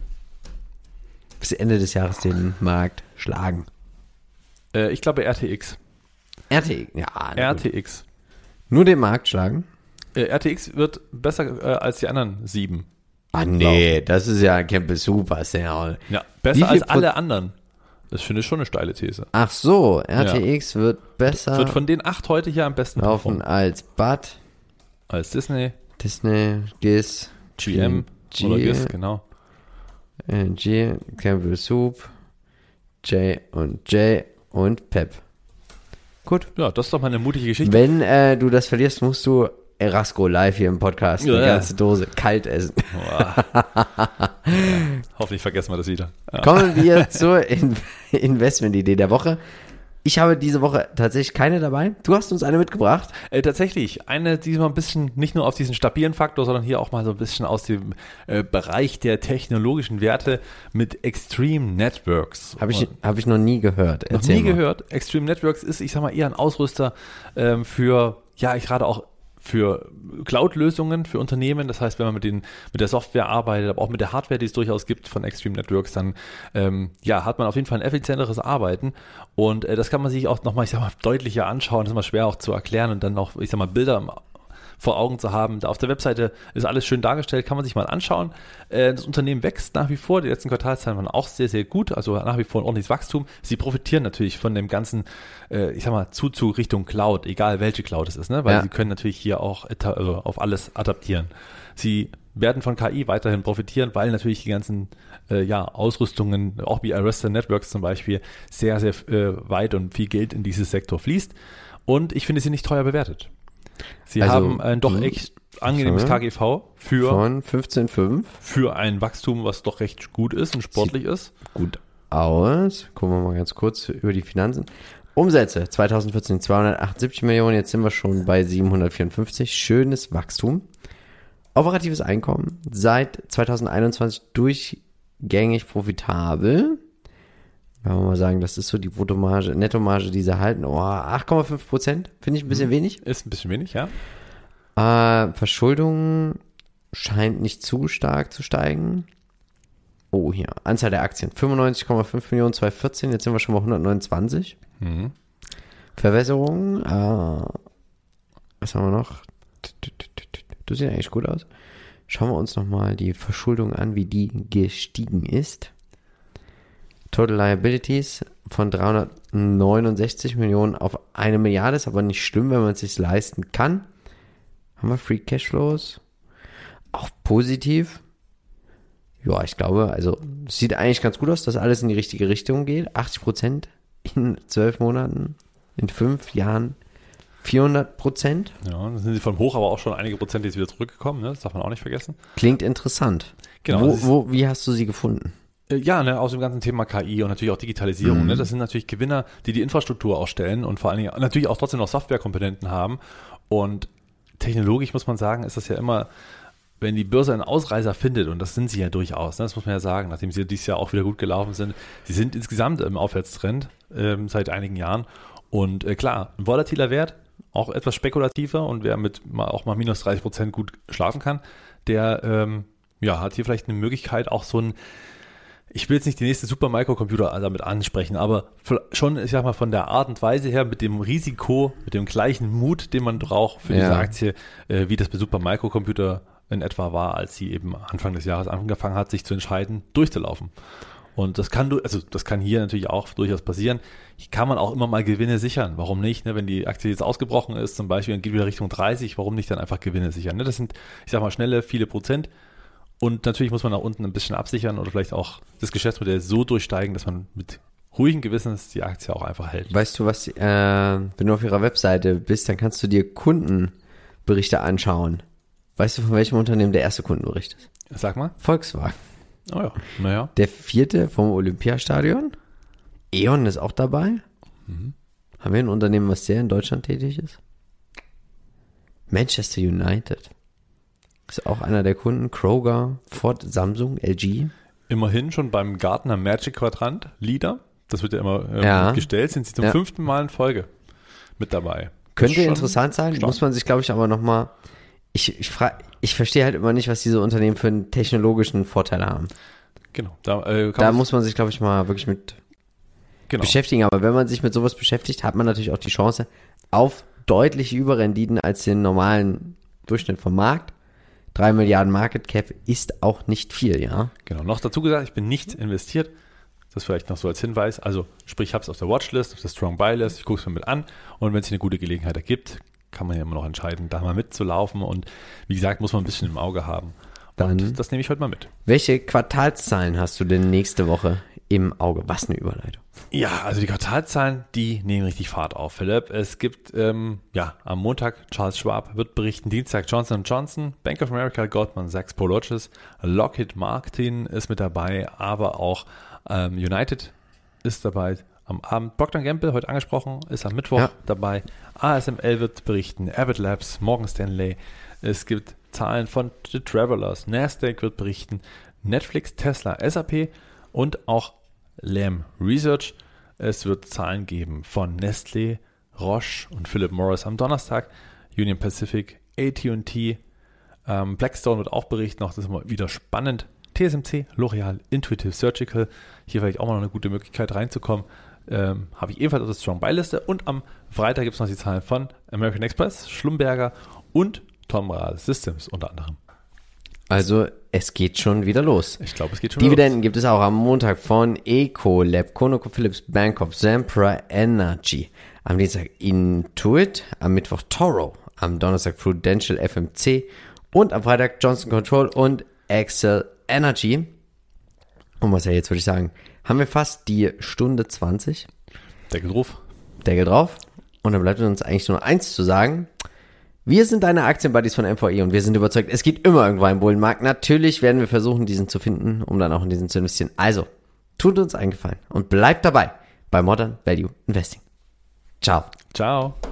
bis Ende des Jahres den Markt schlagen? Äh, ich glaube R T X. R T X, ja. R T X. Nur den Markt schlagen? Äh, R T X wird besser äh, als die anderen sieben. Ah nee, laufen. Das ist ja Campus Super. Ja, besser als alle anderen. Das finde ich schon eine steile These. Ach so, R T X ja. wird besser. Wird von den acht heute hier am besten laufen als Bud, als Disney, Disney, G I S, G M G, oder G I S, genau. G, Campbell Soup, J und J und Pep. Gut. Ja, das ist doch mal eine mutige Geschichte. Wenn äh, du das verlierst, musst du Erasco live hier im Podcast ja. eine ganze Dose kalt essen. ja. Hoffentlich vergessen wir das wieder. Ja. Kommen wir zur In- Investment-Idee der Woche. Ich habe diese Woche tatsächlich keine dabei. Du hast uns eine mitgebracht. Äh, tatsächlich. Eine, die mal ein bisschen, nicht nur auf diesen stabilen Faktor, sondern hier auch mal so ein bisschen aus dem äh, Bereich der technologischen Werte mit Extreme Networks. Habe ich, hab ich noch nie gehört. Erzähl noch nie mal. gehört. Extreme Networks ist, ich sag mal, eher ein Ausrüster ähm, für, ja, ich gerade auch für Cloud-Lösungen für Unternehmen. Das heißt, wenn man mit, den, mit der Software arbeitet, aber auch mit der Hardware, die es durchaus gibt von Extreme Networks, dann ähm, ja, hat man auf jeden Fall ein effizienteres Arbeiten. Und äh, das kann man sich auch nochmal, ich sag mal, deutlicher anschauen. Das ist mal schwer auch zu erklären und dann noch, ich sag mal, Bilder vor Augen zu haben. Da auf der Webseite ist alles schön dargestellt, kann man sich mal anschauen. Äh, das Unternehmen wächst nach wie vor. Die letzten Quartalszahlen waren auch sehr, sehr gut. Also nach wie vor ein ordentliches Wachstum. Sie profitieren natürlich von dem ganzen, äh, ich sag mal, Zuzug Richtung Cloud, egal welche Cloud es ist, ne? Weil ja. sie können natürlich hier auch also auf alles adaptieren. Sie werden von K I weiterhin profitieren, weil natürlich die ganzen äh, ja, Ausrüstungen, auch wie Arista Networks zum Beispiel, sehr, sehr äh, weit und viel Geld in dieses Sektor fließt. Und ich finde sie nicht teuer bewertet. Sie also, haben ein doch echt angenehmes K G V für von fünfzehn Komma fünf für ein Wachstum, was doch recht gut ist und sportlich Sieht ist. Gut aus. Gucken wir mal ganz kurz über die Finanzen. Umsätze zweitausendvierzehn zweihundertachtundsiebzig Millionen, jetzt sind wir schon bei siebenhundertvierundfünfzig. Schönes Wachstum. Operatives Einkommen seit zweitausendeinundzwanzig durchgängig profitabel. Wenn wir mal sagen, das ist so die Bruttomarge, Nettomarge, die sie halten. Oh, acht Komma fünf Prozent, finde ich ein bisschen wenig. Ist ein bisschen wenig, ja. Äh, Verschuldung scheint nicht zu stark zu steigen. Oh, hier, Anzahl der Aktien, fünfundneunzig Komma fünf Millionen zweitausendvierzehn, jetzt sind wir schon bei hundertneunundzwanzig. Mhm. Verwässerung, äh, was haben wir noch? Das sieht eigentlich gut aus. Schauen wir uns nochmal die Verschuldung an, wie die gestiegen ist. Total Liabilities von dreihundertneunundsechzig Millionen auf eine Milliarde, ist aber nicht schlimm, wenn man es sich leisten kann. Haben wir Free Cashflows? Auch positiv. Ja, ich glaube, also es sieht eigentlich ganz gut aus, dass alles in die richtige Richtung geht. achtzig Prozent in zwölf Monaten, in fünf Jahren vierhundert Prozent. Ja, dann sind sie vom Hoch aber auch schon einige Prozent jetzt wieder zurückgekommen, ne? Das darf man auch nicht vergessen. Klingt interessant. Genau. Wo, wo, wie hast du sie gefunden? Ja, ne, aus dem ganzen Thema K I und natürlich auch Digitalisierung. Mhm. Ne? Das sind natürlich Gewinner, die die Infrastruktur ausstellen und vor allen Dingen natürlich auch trotzdem noch Softwarekomponenten haben. Und technologisch muss man sagen, ist das ja immer, wenn die Börse einen Ausreißer findet, und das sind sie ja durchaus, ne? Das muss man ja sagen, nachdem sie dieses Jahr auch wieder gut gelaufen sind. Sie sind insgesamt im Aufwärtstrend ähm, seit einigen Jahren. Und äh, klar, ein volatiler Wert, auch etwas spekulativer, und wer mit mal auch mal minus dreißig Prozent gut schlafen kann, der ähm, ja, hat hier vielleicht eine Möglichkeit, auch so ein, ich will jetzt nicht die nächste Supermicrocomputer damit ansprechen, aber schon, ich sag mal, von der Art und Weise her, mit dem Risiko, mit dem gleichen Mut, den man braucht für Ja. diese Aktie, äh, wie das bei Supermicrocomputer in etwa war, als sie eben Anfang des Jahres angefangen hat, sich zu entscheiden, durchzulaufen. Und das kann du, also das kann hier natürlich auch durchaus passieren. Hier kann man auch immer mal Gewinne sichern. Warum nicht? Ne? Wenn die Aktie jetzt ausgebrochen ist, zum Beispiel, und geht wieder Richtung dreißig, warum nicht dann einfach Gewinne sichern? Ne? Das sind, ich sag mal, schnelle, viele Prozent. Und natürlich muss man nach unten ein bisschen absichern oder vielleicht auch das Geschäftsmodell so durchsteigen, dass man mit ruhigem Gewissens die Aktie auch einfach hält. Weißt du was, äh, wenn du auf ihrer Webseite bist, dann kannst du dir Kundenberichte anschauen. Weißt du, von welchem Unternehmen der erste Kundenbericht ist? Sag mal. Volkswagen. Oh ja, naja. Der vierte vom Olympiastadion. E.ON ist auch dabei. Mhm. Haben wir ein Unternehmen, was sehr in Deutschland tätig ist? Manchester United. Ist auch einer der Kunden. Kroger, Ford, Samsung, L G. Immerhin schon beim Gartner Magic Quadrant Leader. Das wird ja immer ähm, Ja. gestellt. Sind sie zum Ja. fünften Mal in Folge mit dabei. Könnte Schon interessant sein. stark. Muss man sich, glaube ich, aber nochmal... Ich, ich, frag, ich verstehe halt immer nicht, was diese Unternehmen für einen technologischen Vorteil haben. Genau. Da, äh, kann Da man muss man sich, glaube ich, mal wirklich mit genau. beschäftigen. Aber wenn man sich mit sowas beschäftigt, hat man natürlich auch die Chance auf deutliche Überrenditen als den normalen Durchschnitt vom Markt. Drei Milliarden Market Cap ist auch nicht viel, ja. Genau. Noch dazu gesagt, ich bin nicht investiert. Das vielleicht noch so als Hinweis. Also sprich, ich habe es auf der Watchlist, auf der Strong Buy List. Ich gucke es mir mit an. Und wenn es eine gute Gelegenheit ergibt, kann man ja immer noch entscheiden, da mal mitzulaufen. Und wie gesagt, muss man ein bisschen im Auge haben. Dann- Und das nehme ich heute mal mit. Welche Quartalszahlen hast du denn nächste Woche im Auge? Was eine Überleitung. Ja, also die Quartalzahlen, die nehmen richtig Fahrt auf, Philipp. Es gibt, ähm, ja, am Montag Charles Schwab wird berichten, Dienstag Johnson und Johnson, Bank of America, Goldman Sachs, Prologis, Lockheed Martin ist mit dabei, aber auch ähm, United ist dabei am Abend. Procter and Gamble, heute angesprochen, ist am Mittwoch Ja. dabei. A S M L wird berichten, Abbott Labs, Morgan Stanley. Es gibt Zahlen von The Travelers, Nasdaq wird berichten, Netflix, Tesla, S A P und auch Lam Research. Es wird Zahlen geben von Nestlé, Roche und Philip Morris am Donnerstag, Union Pacific, A T und T, ähm, Blackstone wird auch berichten, auch das ist immer wieder spannend. T S M C, L'Oreal, Intuitive Surgical, hier vielleicht auch mal noch eine gute Möglichkeit reinzukommen. Ähm, habe ich ebenfalls auf der Strong Buy Liste. Und am Freitag gibt es noch die Zahlen von American Express, Schlumberger und Tomra Systems unter anderem. Also, es geht schon wieder los. Ich glaube, es geht schon wieder Dividenden gibt es auch am Montag von Ecolab, ConocoPhillips, Bankoff, Sempra Energy. Am Dienstag Intuit, am Mittwoch Toro, am Donnerstag Prudential F M C und am Freitag Johnson Control und Excel Energy. Und was ja jetzt würde ich sagen, haben wir fast die Stunde zwanzig. los. Deckel drauf. Deckel drauf. Und dann bleibt uns eigentlich nur eins zu sagen. Wir sind deine Aktienbuddies von M V I und wir sind überzeugt, es gibt immer irgendwo einen Bullenmarkt. Natürlich werden wir versuchen, diesen zu finden, um dann auch in diesen zu investieren. Also, tut uns einen Gefallen und bleibt dabei bei Modern Value Investing. Ciao. Ciao.